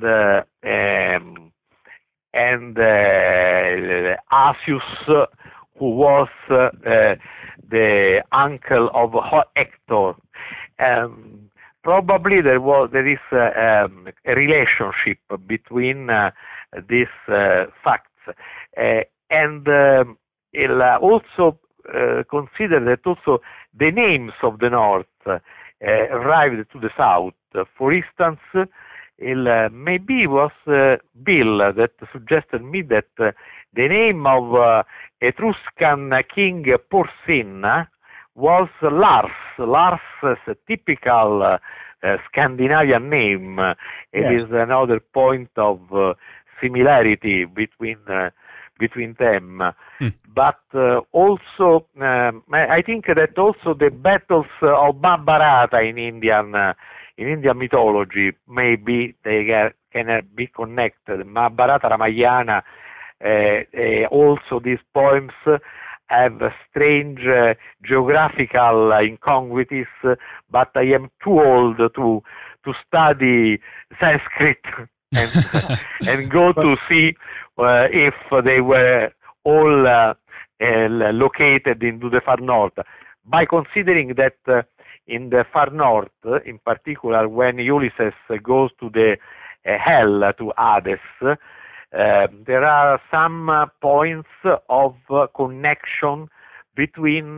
Asius, who was the uncle of Hector. Probably there is a relationship between these facts. And also consider that also the names of the north arrived to the south. For instance, maybe it was Bill that suggested me that the name of Etruscan king Porsena was Lars. Lars is a typical Scandinavian name. It is another point of similarity between them. But also, I think that also the battles of Mahabharata in Indian mythology, maybe they can be connected. Mahabharata, Ramayana, also these poems have strange geographical incongruities, but I am too old to study Sanskrit and go to see if they were all located into the far north. By considering that in the far north, in particular when Ulysses goes to the hell, to Hades, there are some points of connection between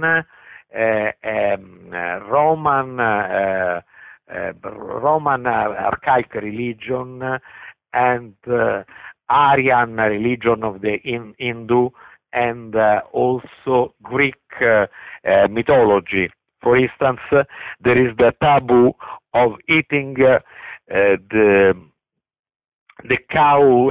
Roman archaic religion and Aryan religion of the Hindu, and also Greek mythology. For instance, there is the taboo of eating the cow,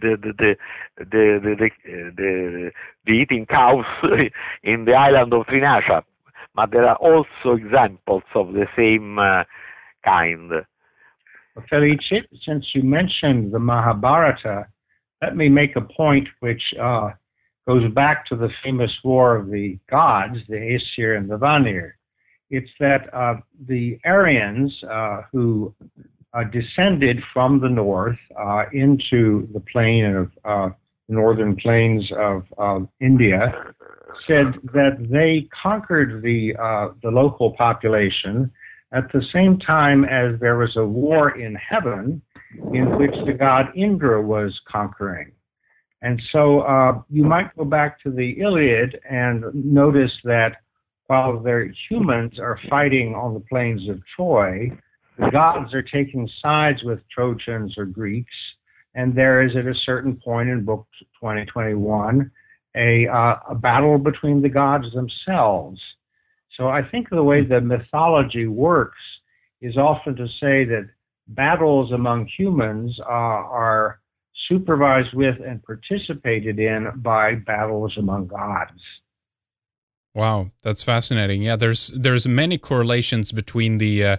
the eating cows in the island of Trinasha, but there are also examples of the same kind. Felice, since you mentioned the Mahabharata, let me make a point which goes back to the famous war of the gods, the Aesir and the Vanir. It's that the Aryans who descended from the north into the plain of northern plains of India, said that they conquered the local population at the same time as there was a war in heaven in which the god Indra was conquering. And so you might go back to the Iliad and notice that while the humans are fighting on the plains of Troy, the gods are taking sides with Trojans or Greeks, and there is at a certain point in Book 2021 a battle between the gods themselves. So I think the way the mythology works is often to say that battles among humans are supervised with and participated in by battles among gods. Wow, that's fascinating. Yeah, there's many correlations between the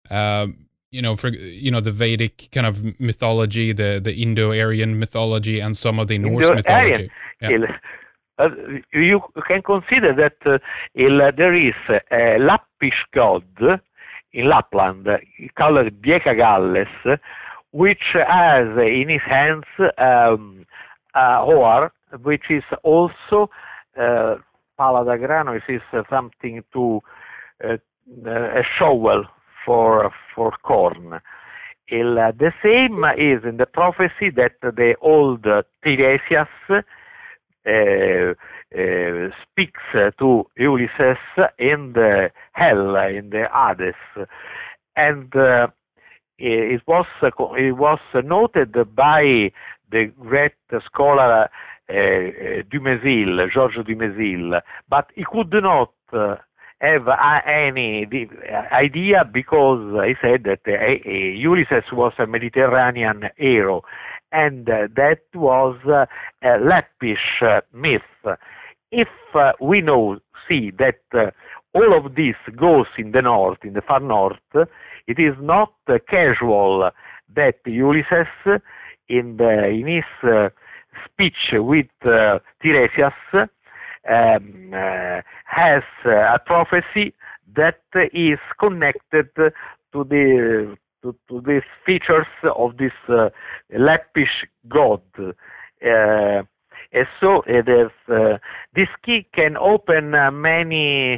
the Vedic kind of mythology, the Indo-Aryan mythology, and some of the Norse mythology. Yeah. You can consider that there is a Lappish god in Lapland called Bjekagalles, which has in his hands Hoar, which is also Paladagrano. It is something to a shovel for corn. The same is in the prophecy that the old Tiresias speaks to Ulysses in the hell, in the Hades, and it was noted by the great scholar Dumézil, Georges Dumézil, but he could not have any idea because he said that Ulysses was a Mediterranean hero, and that was a Lappish myth. If we see that all of this goes in the north, in the far north, it is not casual that Ulysses, in his speech with Tiresias, has a prophecy that is connected to these features of this Lappish god. And so this key can open many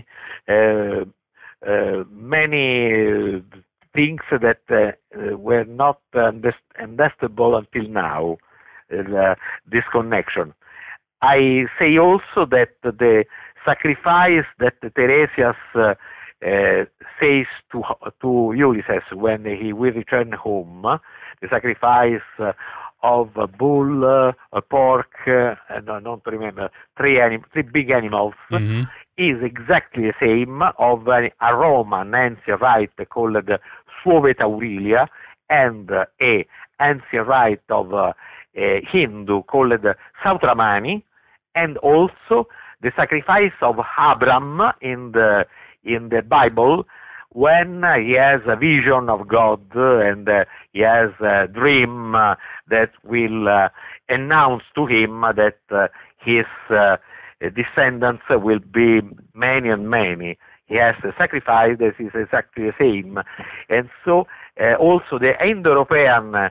things that were not understandable until now. This connection. I say also that the sacrifice that Tiresias says to Ulysses when he will return home, the sacrifice of a bull, a pork, and I don't remember, three big animals, is exactly the same of a Roman ancient rite called Suove Taurilia and a ancient rite of Hindu called Sautramani, and also the sacrifice of Abram in the Bible when he has a vision of God and he has a dream that will announce to him that his descendants will be many and many. He has a sacrifice that is exactly the same. And so also the Indo-European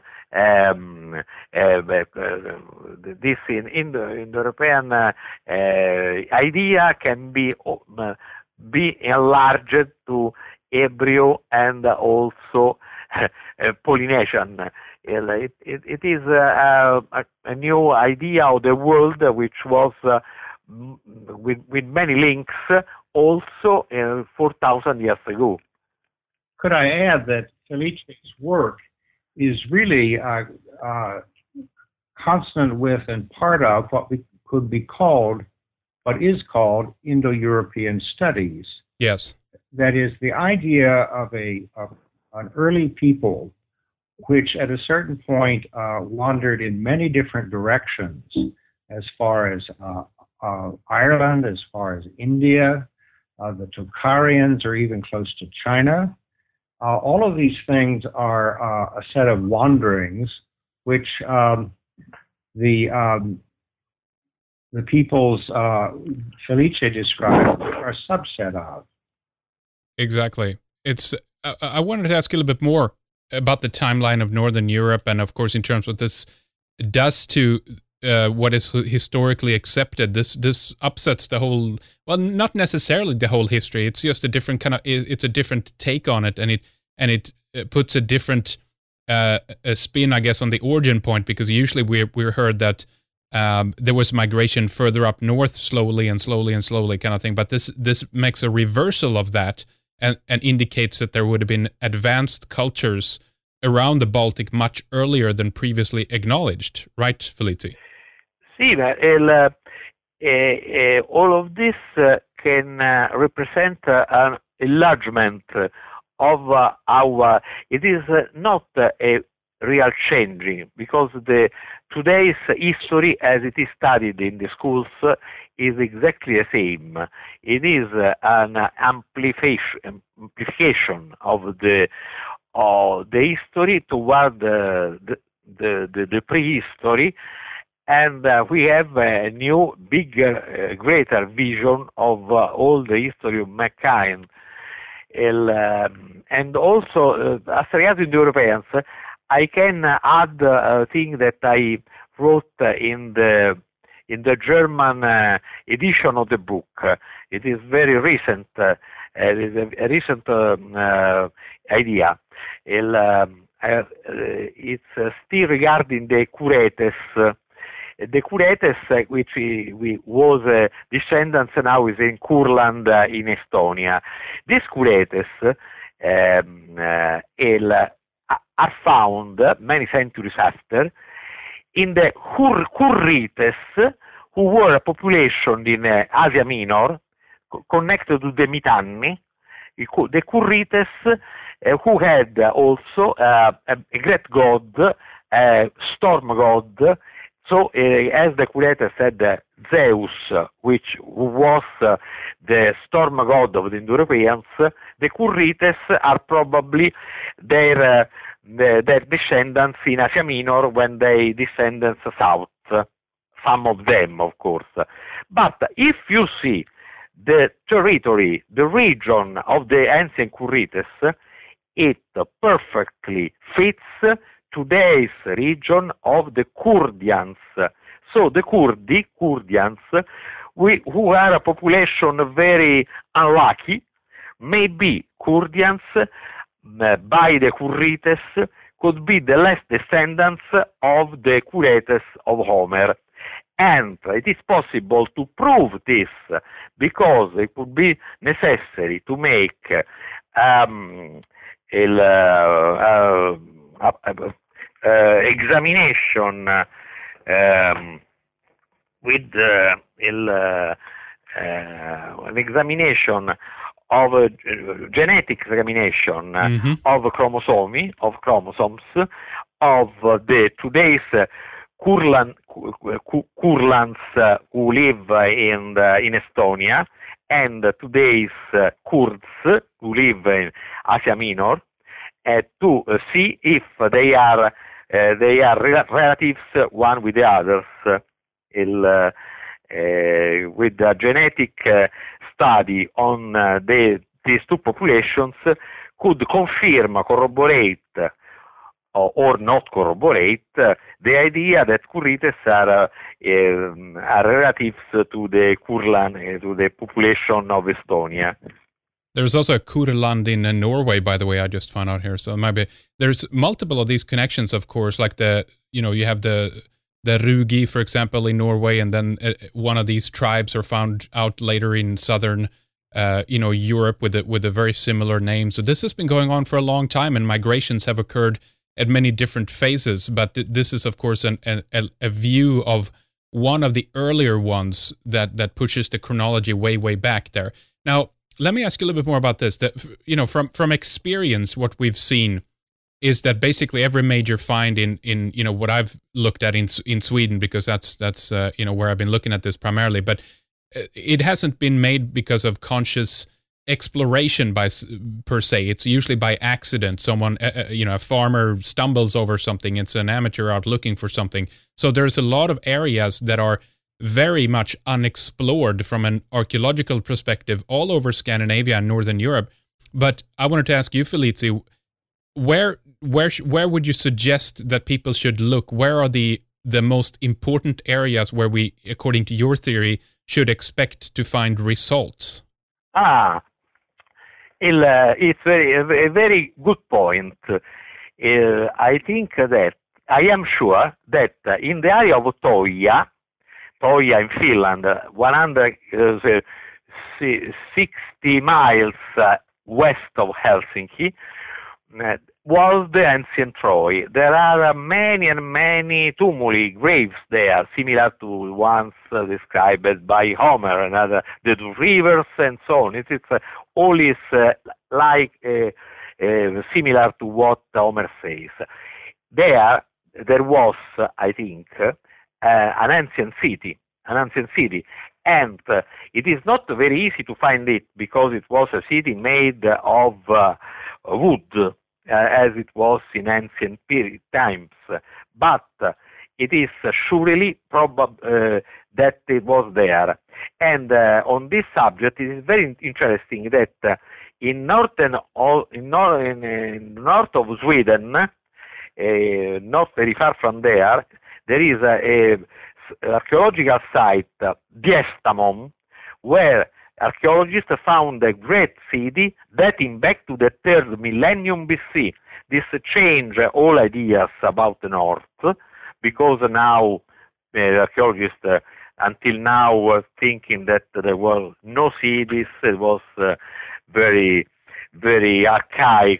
this Indo-European idea can be enlarged to Hebrew and also Polynesian. It is a new idea of the world which was with many links also 4,000 years ago. Could I add that Felice's work is really consonant with and part of what is called Indo-European studies. Yes. That is the idea of an early people which at a certain point wandered in many different directions, as far as Ireland, as far as India, the Tocharians are even close to China. All of these things are a set of wanderings which the peoples Felice described are a subset of. Exactly. I wanted to ask you a little bit more about the timeline of Northern Europe, and of course in terms of what this does to what is historically accepted. This upsets the whole, well, not necessarily the whole history. It's just a different it's a different take on it, and it puts a different a spin, I guess, on the origin point, because usually we're heard that there was migration further up north slowly kind of thing, but this makes a reversal of that and indicates that there would have been advanced cultures around the Baltic much earlier than previously acknowledged, right, Felice? Sì, all of this can represent an enlargement of our. It is not a real changing, because today's history, as it is studied in the schools, is exactly the same. It is an amplification of the history toward the prehistory. And we have a new, bigger, greater vision of all the history of mankind. And also, as regards the Europeans, I can add a thing that I wrote in the German edition of the book. It is very recent. a recent idea. It's still regarding the Curetes. The Curetes, which was descendants now is in Kurland in Estonia. These Curetes are found many centuries after in the Kurrites, who were a population in Asia Minor, connected to the Mitanni. The Kurrites, who had also a great god, a storm god. So, as the Curetes had Zeus, which was the storm god of the Indo-Europeans, the Kurrites are probably their descendants in Asia Minor when they descended south. Some of them, of course. But if you see the territory, the region of the ancient Kurrites, it perfectly fits today's region of the Kurdians. So the Kurdians, who are a population very unlucky, maybe Kurdians by the Kurrites could be the last descendants of the Curetes of Homer. And it is possible to prove this because it would be necessary to make examination with an examination of genetic examination of chromosomes of the today's Kurlands who live in Estonia and today's Kurds who live in Asia Minor, to see if they are relatives one with the others. With a genetic study on these two populations could confirm, corroborate, or not corroborate the idea that Kurrites are relatives to the Kurland, to the population of Estonia. There's also a Kurland in Norway, by the way, I just found out here. So maybe there's multiple of these connections, of course, like you have the Rugi, for example, in Norway, and then one of these tribes are found out later in southern, Europe with a very similar name. So this has been going on for a long time, and migrations have occurred at many different phases. But this is, of course, a view of one of the earlier ones that pushes the chronology way back there. Now, let me ask you a little bit more about this. That from experience, what we've seen is that basically every major find in what I've looked at in Sweden, because that's where I've been looking at this primarily, but it hasn't been made because of conscious exploration per se. It's usually by accident. Someone, a farmer stumbles over something. It's an amateur out looking for something. So there's a lot of areas that are very much unexplored from an archaeological perspective all over Scandinavia and Northern Europe. But I wanted to ask you, Felici, where would you suggest that people should look? Where are the most important areas where we, according to your theory, should expect to find results? It's a very good point. I think that I am sure that in the area of Toija in Finland, 160 miles west of Helsinki, was the ancient Troy. There are many and many tumuli, graves there, similar to ones described by Homer and the two rivers and so on. It's all is similar to what Homer says. There was, I think, an ancient city, and it is not very easy to find it because it was a city made of wood, as it was in ancient times. But it is surely probable that it was there. And on this subject, it is very interesting that in north of Sweden, not very far from there is a archaeological site, Diestamon, where archaeologists found a great city dating back to the 3rd millennium BC. This changed all ideas about the north, because now archaeologists until now were thinking that there were no cities. It was very, very archaic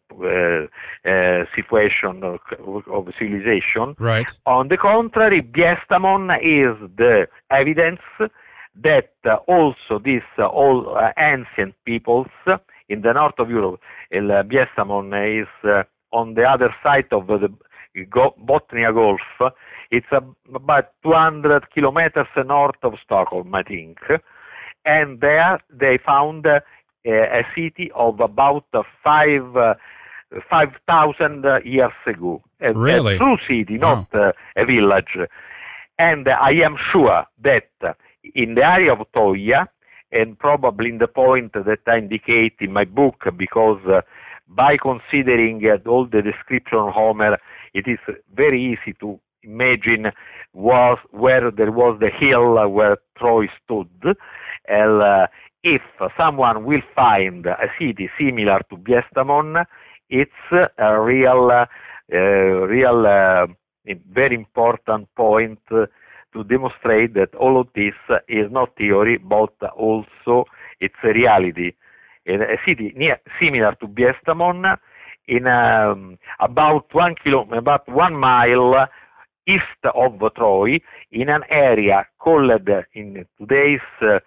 situation of civilization. Right. On the contrary, Biestamon is the evidence that also these all ancient peoples in the north of Europe, Biestamon is on the other side of the Bothnia Gulf. It's about 200 kilometers north of Stockholm, I think. And there they found a city of about 5,000 years ago. Really? A true city, not a village. And I am sure that in the area of Toia, and probably in the point that I indicate in my book, because by considering all the description of Homer, it is very easy to imagine where there was the hill where Troy stood. If someone will find a city similar to Biestamon, it's a real very important point to demonstrate that all of this is not theory, but also it's a reality. A city similar to Biestamon, in about 1 mile east of Troy, in an area called in today's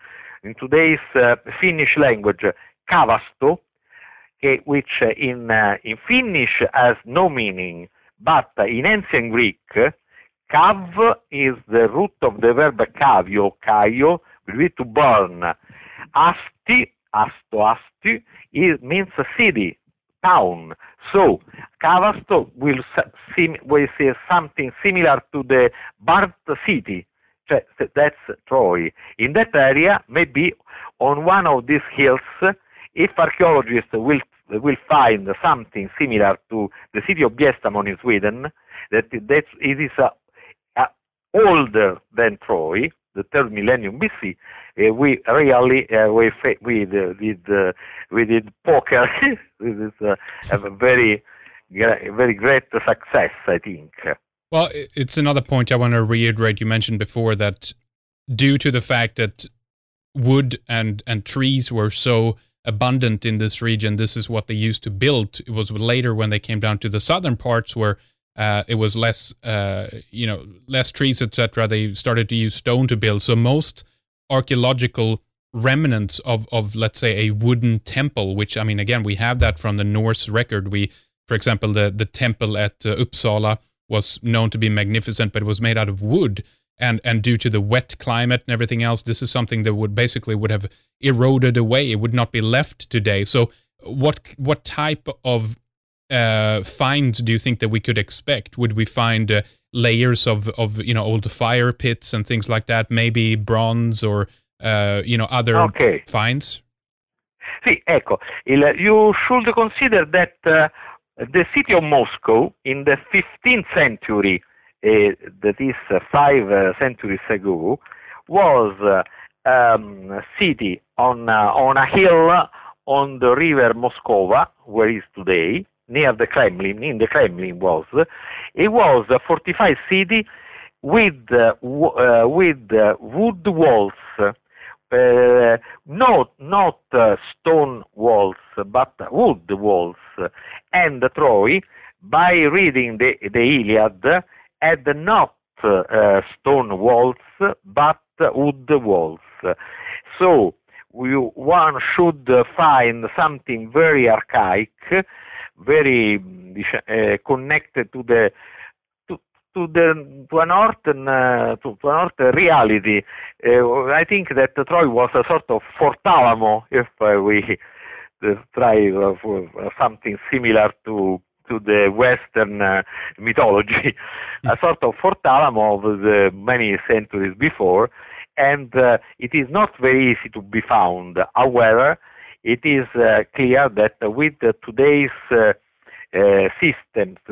Finnish language Kavasto, which in Finnish has no meaning, but in ancient Greek, kav is the root of the verb kavio, kaio, which means to burn. Asti means a city, town. So Kavasto will say something similar to the burnt city. That's Troy. In that area, maybe on one of these hills, if archaeologists will find something similar to the city of Biestamon in Sweden, that it is older than Troy, the 3rd millennium BC, we really we did poker. This is a very great success, I think. Well, it's another point I want to reiterate. You mentioned before that due to the fact that wood and trees were so abundant in this region, this is what they used to build. It was later when they came down to the southern parts where it was less trees, etc. They started to use stone to build. So most archaeological remnants of let's say a wooden temple, which I mean again we have that from the Norse record. For example, the temple at Uppsala was known to be magnificent, but it was made out of wood. And due to the wet climate and everything else, this is something that would have eroded away. It would not be left today. So what type of finds do you think that we could expect? Would we find layers of old fire pits and things like that? Maybe bronze or other finds? Sì, ecco, you should consider that the city of Moscow in the 15th century, that is 5 centuries ago, was a city on a hill on the river Moskova, where it is today, near the Kremlin. In the Kremlin was. It was a fortified city with wood walls. Not stone walls, but wood walls. And Troy, by reading the Iliad, had not stone walls, but wood walls. So one should find something very archaic, very connected to a northern reality. I think that Troy was a sort of Fort Alamo, if we try for something similar to the Western mythology, a sort of Fort Alamo of the many centuries before, and it is not very easy to be found. However, it is clear that with today's systems,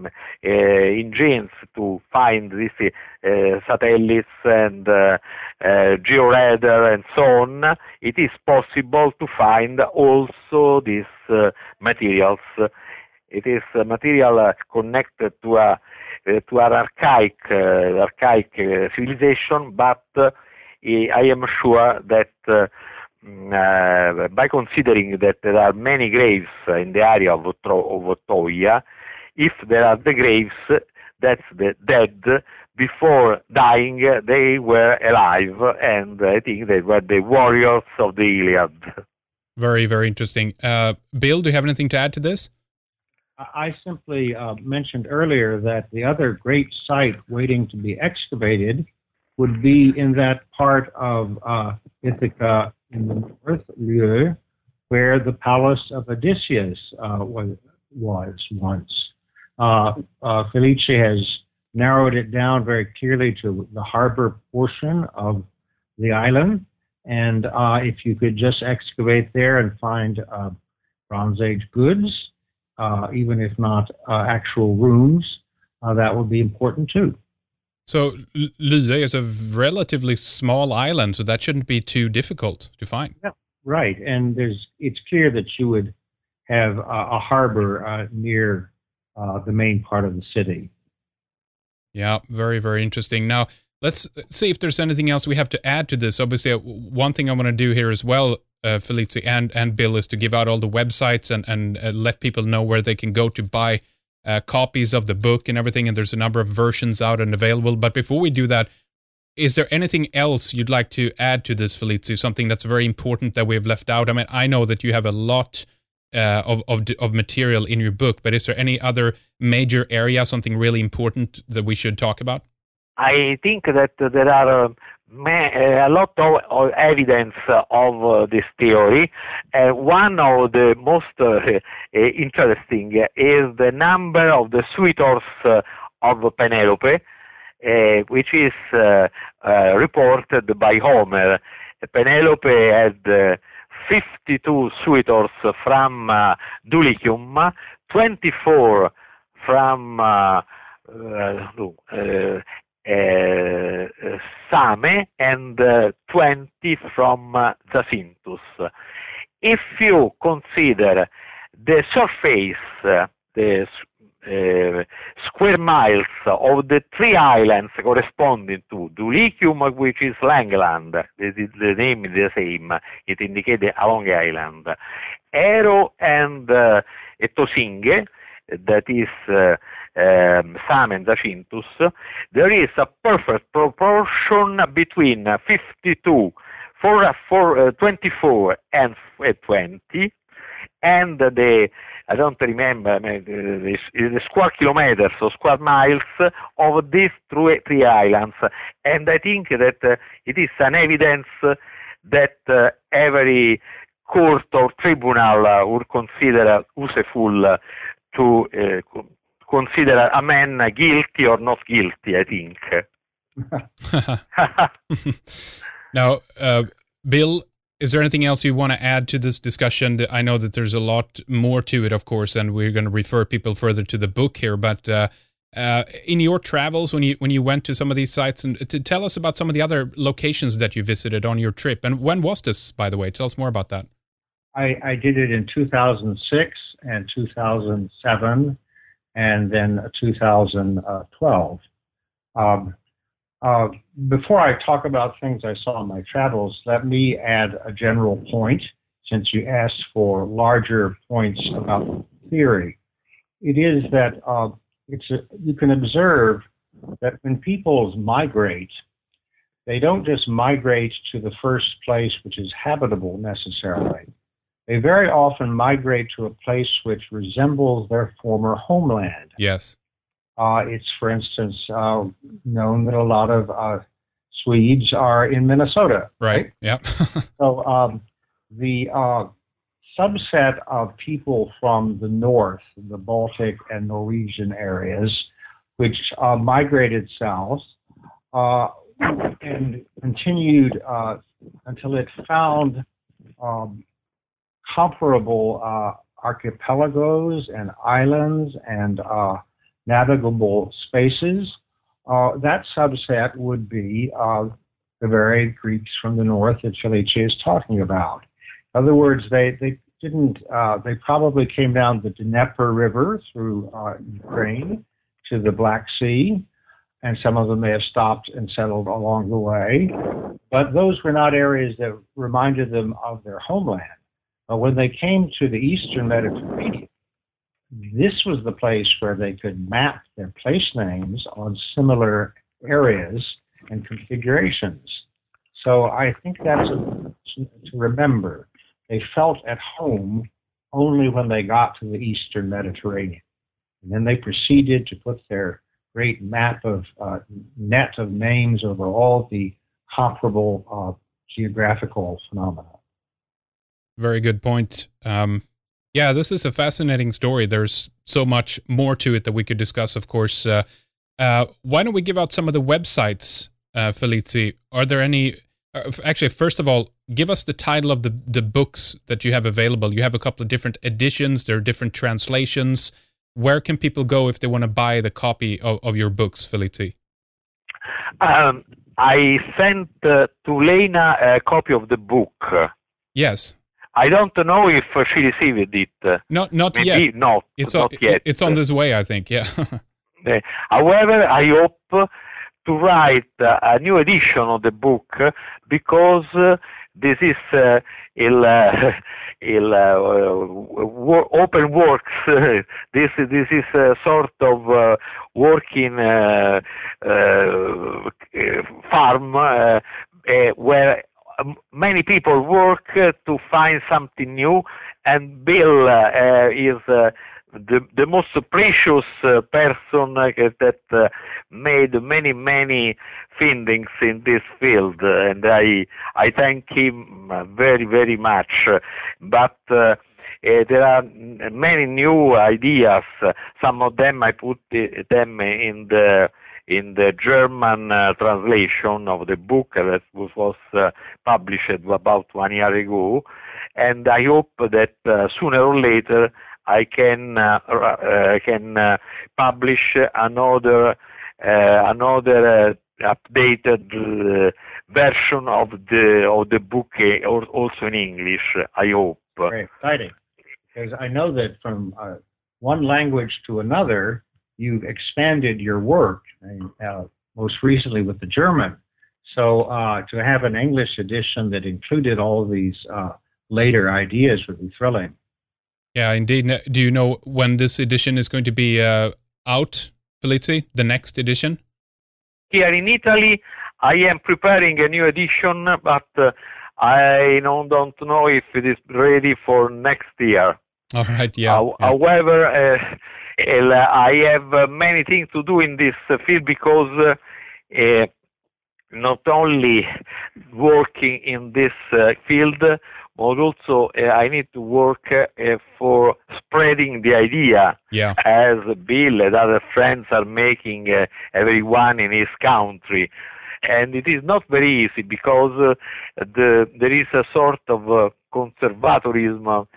engines to find these satellites and georadar and so on, it is possible to find also these materials. It is a material connected to an archaic civilization, but I am sure that by considering that there are many graves in the area of Ottoia, if there are the graves, that's the dead. Before dying, they were alive, and I think they were the warriors of the Iliad. Very, very interesting. Bill, do you have anything to add to this? I simply mentioned earlier that the other great site waiting to be excavated would be in that part of Ithaca in the north, Lille, where the palace of Odysseus was once. Felice has narrowed it down very clearly to the harbor portion of the island, and if you could just excavate there and find Bronze Age goods, even if not actual rooms, that would be important too. So Lille is a relatively small island, so that shouldn't be too difficult to find. Yeah, right, and it's clear that you would have a harbor near the main part of the city. Yeah, very, very interesting. Now, let's see if there's anything else we have to add to this. Obviously, one thing I want to do here as well, Felice and Bill, is to give out all the websites and let people know where they can go to buy copies of the book and everything, and there's a number of versions out and available. But before we do that, is there anything else you'd like to add to this, Felice? Something that's very important that we've left out? I mean, I know that you have a lot of material in your book, but is there any other major area, something really important that we should talk about? I think that there are a lot of evidence of this theory. One of the most interesting is the number of the suitors of Penelope, which is reported by Homer. Penelope had 52 suitors from Dulichium, 24 from Same, and 20 from Zacynthus. If you consider the surface, the square miles of the three islands corresponding to Dulichium, which is Langland, the name is the same, it indicates a long island, Ero and Tosinge, that is Same and Zacynthus, there is a perfect proportion between 52, 24 and 20, and I don't remember the square kilometers or square miles of these three islands. And I think that it is an evidence that every court or tribunal would consider useful to consider a man guilty or not guilty, I think. Now, Bill, is there anything else you want to add to this discussion? I know that there's a lot more to it, of course, and we're going to refer people further to the book here. But in your travels, when you went to some of these sites, and to tell us about some of the other locations that you visited on your trip. And when was this, by the way? Tell us more about that. I did it in 2006 and 2007, and then 2012. Before I talk about things I saw in my travels, let me add a general point, since you asked for larger points about theory. It is that you can observe that when peoples migrate, they don't just migrate to the first place which is habitable necessarily. They very often migrate to a place which resembles their former homeland. Yes. It's, for instance, known that a lot of Swedes are in Minnesota. Right. Yeah. So the subset of people from the north, the Baltic and Norwegian areas, which migrated south and continued until it found comparable archipelagos and islands and navigable spaces, that subset would be the very Greeks from the north that Felice is talking about. In other words, they didn't. They probably came down the Dnieper River through Ukraine to the Black Sea, and some of them may have stopped and settled along the way. But those were not areas that reminded them of their homeland. But when they came to the Eastern Mediterranean, this was the place where they could map their place names on similar areas and configurations. So I think that's to remember. They felt at home only when they got to the Eastern Mediterranean. And then they proceeded to put their great map of net of names over all the comparable geographical phenomena. Very good point. Yeah, this is a fascinating story. There's so much more to it that we could discuss, of course. Why don't we give out some of the websites, Felice? Are there any... Actually, first of all, give us the title of the books that you have available. You have a couple of different editions. There are different translations. Where can people go if they want to buy the copy of your books, Felice? I sent to Lena a copy of the book. Yes. I don't know if she received it. Not Maybe yet. Not yet. It's on this way, I think. Yeah. However, I hope to write a new edition of the book because this is open works. This is a sort of working farm where many people work to find something new, and Bill is the most precious person that made many findings in this field, and I thank him very much. But there are many new ideas. Some of them I put them in the German translation of the book that was published about 1 year ago, and I hope that sooner or later I can publish another updated version of the book, also in English. I hope. Very exciting, because I know that from one language to another, you've expanded your work, most recently with the German. So to have an English edition that included all of these later ideas would be thrilling. Yeah, indeed. Do you know when this edition is going to be out, Felice? The next edition? Here in Italy, I am preparing a new edition, but I don't know if it is ready for next year. All right, yeah. However, I have many things to do in this field because not only working in this field, but also I need to work for spreading the idea, as Bill and other friends are making everyone in his country. And it is not very easy because there is a sort of conservatorism of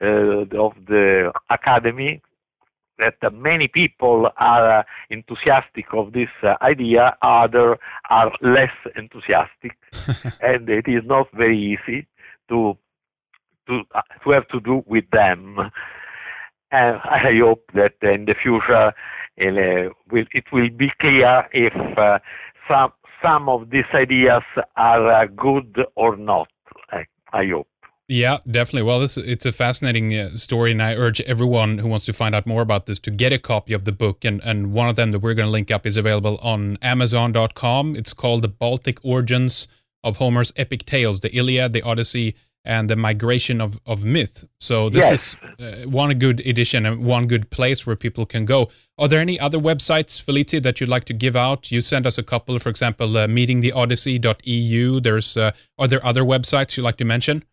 the academy, that many people are enthusiastic of this idea, others are less enthusiastic, and it is not very easy to have to do with them. And I hope that in the future it will be clear if some of these ideas are good or not. I hope. Yeah, definitely. Well, it's a fascinating story, and I urge everyone who wants to find out more about this to get a copy of the book. And one of them that we're going to link up is available on Amazon.com. It's called The Baltic Origins of Homer's Epic Tales, the Iliad, the Odyssey, and the Migration of Myth. So this is one good edition and one good place where people can go. Are there any other websites, Felice, that you'd like to give out? You sent us a couple, for example, meetingtheodyssey.eu. Are there other websites you'd like to mention?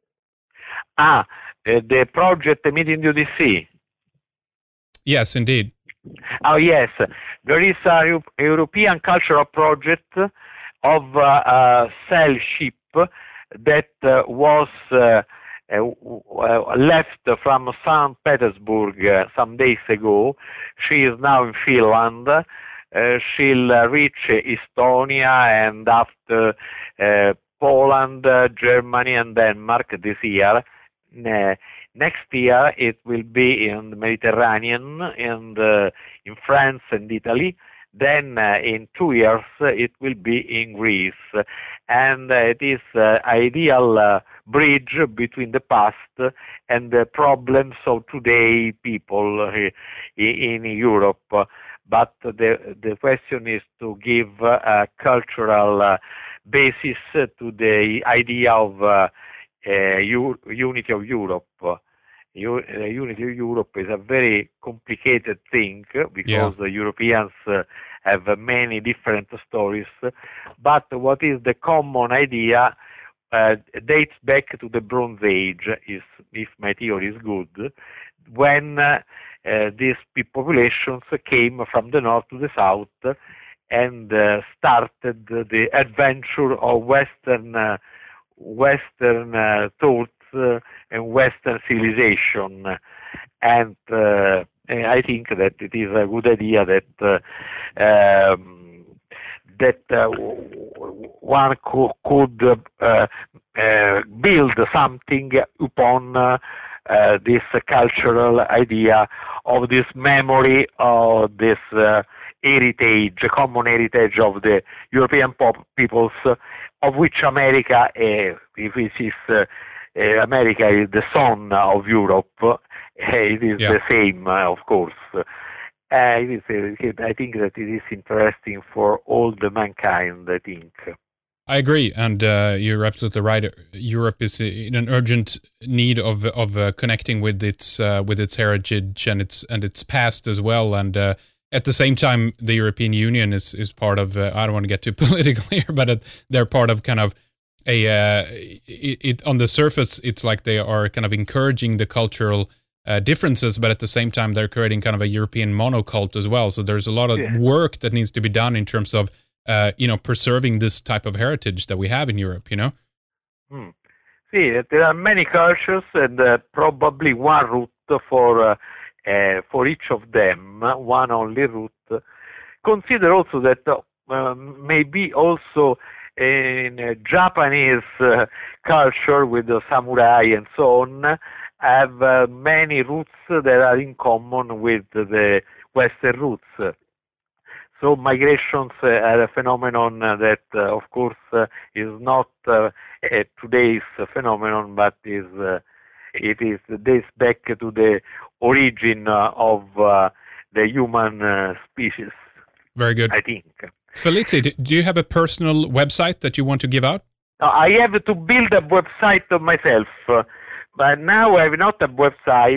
The project Meeting the Odyssey. Yes, indeed. Oh, yes. There is a European cultural project of a sail ship that was left from St. Petersburg some days ago. She is now in Finland. She'll reach Estonia and after Poland, Germany, and Denmark this year. Next year it will be in the Mediterranean and in France and Italy. Then in 2 years it will be in Greece, and it is ideal bridge between the past and the problems of today people in Europe. But the question is to give a cultural basis to the idea of unity of Europe. Unity of Europe is a very complicated thing because the Europeans have many different stories. But what is the common idea dates back to the Bronze Age, if my theory is good, when these populations came from the north to the south and started the adventure of Western thoughts and Western civilization. And I think that it is a good idea that one could build something upon this cultural idea of this memory of this heritage, common heritage of the European peoples, of which America, if it is America is the son of Europe, it is the same, of course. I think that it is interesting for all the mankind, I think. I agree, and you're absolutely right. Europe is in an urgent need of connecting with its heritage and its past as well. And at the same time, the European Union is part of. I don't want to get too political here, but they're part of kind of on the surface, it's like they are kind of encouraging the cultural differences, but at the same time, they're creating kind of a European monocult as well. So there's a lot of work that needs to be done in terms of preserving this type of heritage that we have in Europe, See, there are many cultures and probably one route for each of them, one only route. Consider also that maybe also in Japanese culture with the samurai and so on have many roots that are in common with the Western roots. So migrations are a phenomenon that, of course, is not today's phenomenon, but it dates back to the origin of the human species. Very good. I think. Felice, do you have a personal website that you want to give out? I have to build a website of myself, but now I have not a website.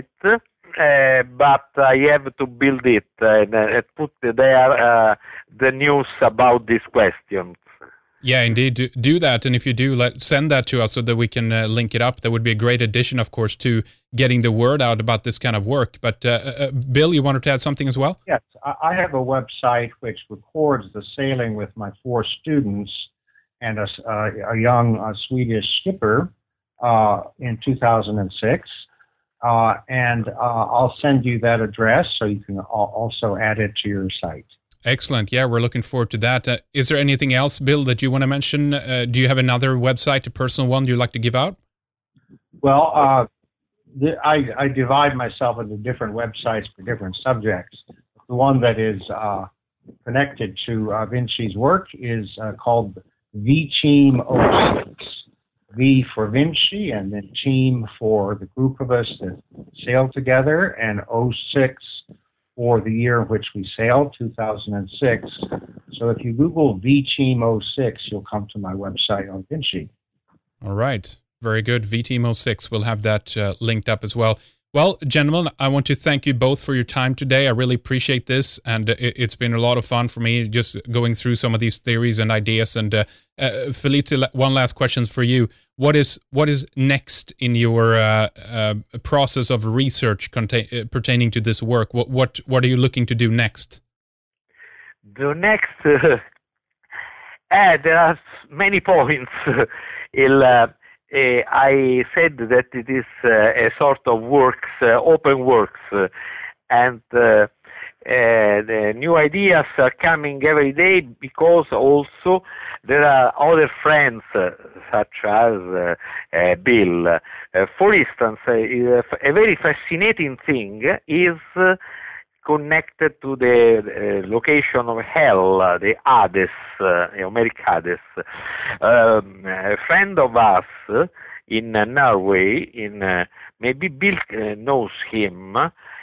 But I have to build it and put there the news about these questions. Yeah, indeed. Do that. And if you do, send that to us so that we can link it up. That would be a great addition, of course, to getting the word out about this kind of work. But Bill, you wanted to add something as well? Yes, I have a website which records the sailing with my 4 students and a young Swedish skipper in 2006. And I'll send you that address so you can also add it to your site. Excellent. Yeah, we're looking forward to that. Is there anything else, Bill, that you want to mention? Do you have another website, a personal one you'd like to give out? Well, I divide myself into different websites for different subjects. The one that is connected to Vinci's work is called VCheam06. V for Vinci, and then Team for the group of us that sailed together, and 06 for the year in which we sailed, 2006. So if you Google VCheam06, you'll come to my website on Vinci. All right. Very good. VCheam06. We'll have that linked up as well. Well, gentlemen, I want to thank you both for your time today. I really appreciate this, and it's been a lot of fun for me just going through some of these theories and ideas. And Felice, one last question for you. What is next in your process of research pertaining to this work? What are you looking to do next? The next, there are many points. I said that it is a sort of works, open works, and the new ideas are coming every day because also there are other friends such as Bill. For instance, a very fascinating thing is connected to the location of hell, the Hades, Homeric Hades. A friend of us in Norway, maybe Bill knows him,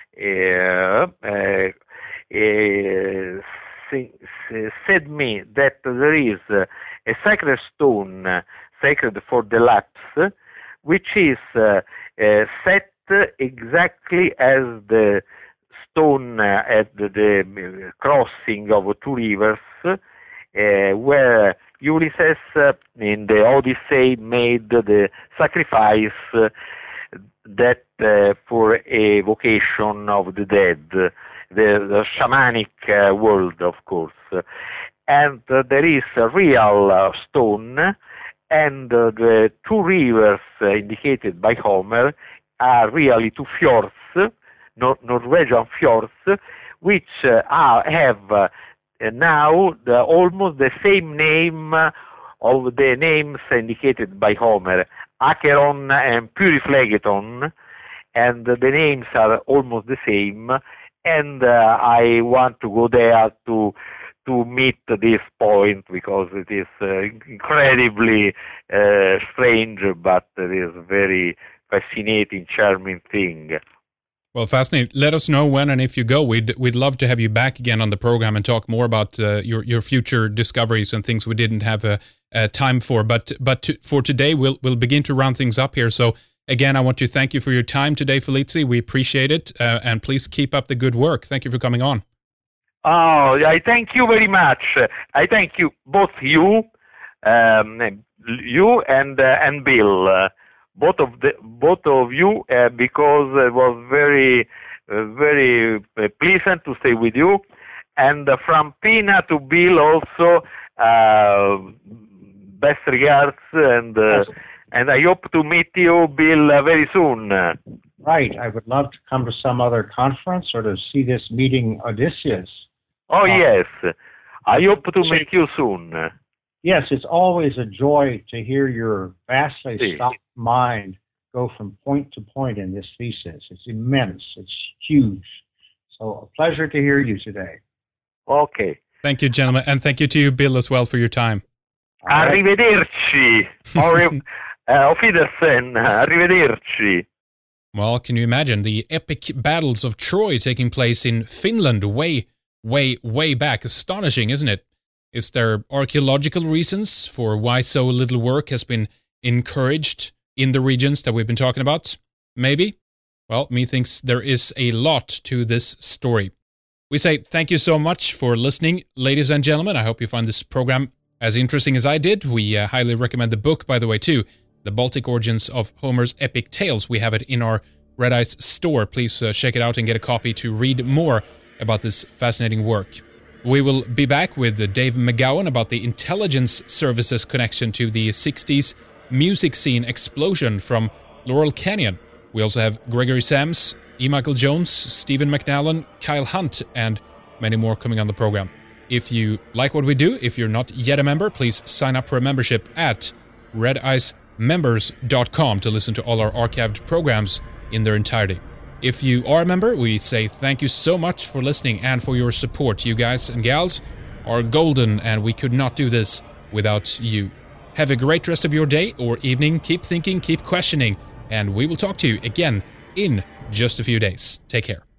said me that there is a sacred stone, sacred for the lapse, which is set exactly as the stone at the crossing of two rivers, where Ulysses in the Odyssey made the sacrifice that for evocation of the dead, the shamanic world, of course. And there is a real stone, and the two rivers indicated by Homer are really two fjords, Norwegian fjords, which have now almost the same name of the names indicated by Homer, Acheron and Pyriflegeton, and the names are almost the same. And I want to go there to meet this point because it is incredibly strange, but it is a very fascinating, charming thing. Well, fascinating. Let us know when and if you go. We'd love to have you back again on the program and talk more about your future discoveries and things we didn't have time for. But for today, we'll begin to round things up here. So again, I want to thank you for your time today, Felici. We appreciate it, and please keep up the good work. Thank you for coming on. Oh, I thank you very much. I thank you, both you and Bill. Both of you, because it was very pleasant to stay with you, and from Pina to Bill also, best regards, and I hope to meet you, Bill, very soon. Right, I would love to come to some other conference or to see this meeting Odysseus. Oh yes, I hope to meet you soon. Yes, it's always a joy to hear your vastly stocked mind go from point to point in this thesis. It's immense. It's huge. So a pleasure to hear you today. Okay. Thank you, gentlemen. And thank you to you, Bill, as well, for your time. Right. Arrivederci. Auf Wiedersehen. Arrivederci. Well, can you imagine the epic battles of Troy taking place in Finland way back? Astonishing, isn't it? Is there archaeological reasons for why so little work has been encouraged in the regions that we've been talking about? Maybe? Well, methinks there is a lot to this story. We say thank you so much for listening, ladies and gentlemen. I hope you find this program as interesting as I did. We highly recommend the book, by the way, too. The Baltic Origins of Homer's Epic Tales. We have it in our Red Ice store. Please check it out and get a copy to read more about this fascinating work. We will be back with Dave McGowan about the intelligence services connection to the 60s music scene explosion from Laurel Canyon. We also have Gregory Sams, E. Michael Jones, Stephen McNallen, Kyle Hunt, and many more coming on the program. If you like what we do, if you're not yet a member, please sign up for a membership at redicemembers.com to listen to all our archived programs in their entirety. If you are a member, we say thank you so much for listening and for your support. You guys and gals are golden, and we could not do this without you. Have a great rest of your day or evening. Keep thinking, keep questioning, and we will talk to you again in just a few days. Take care.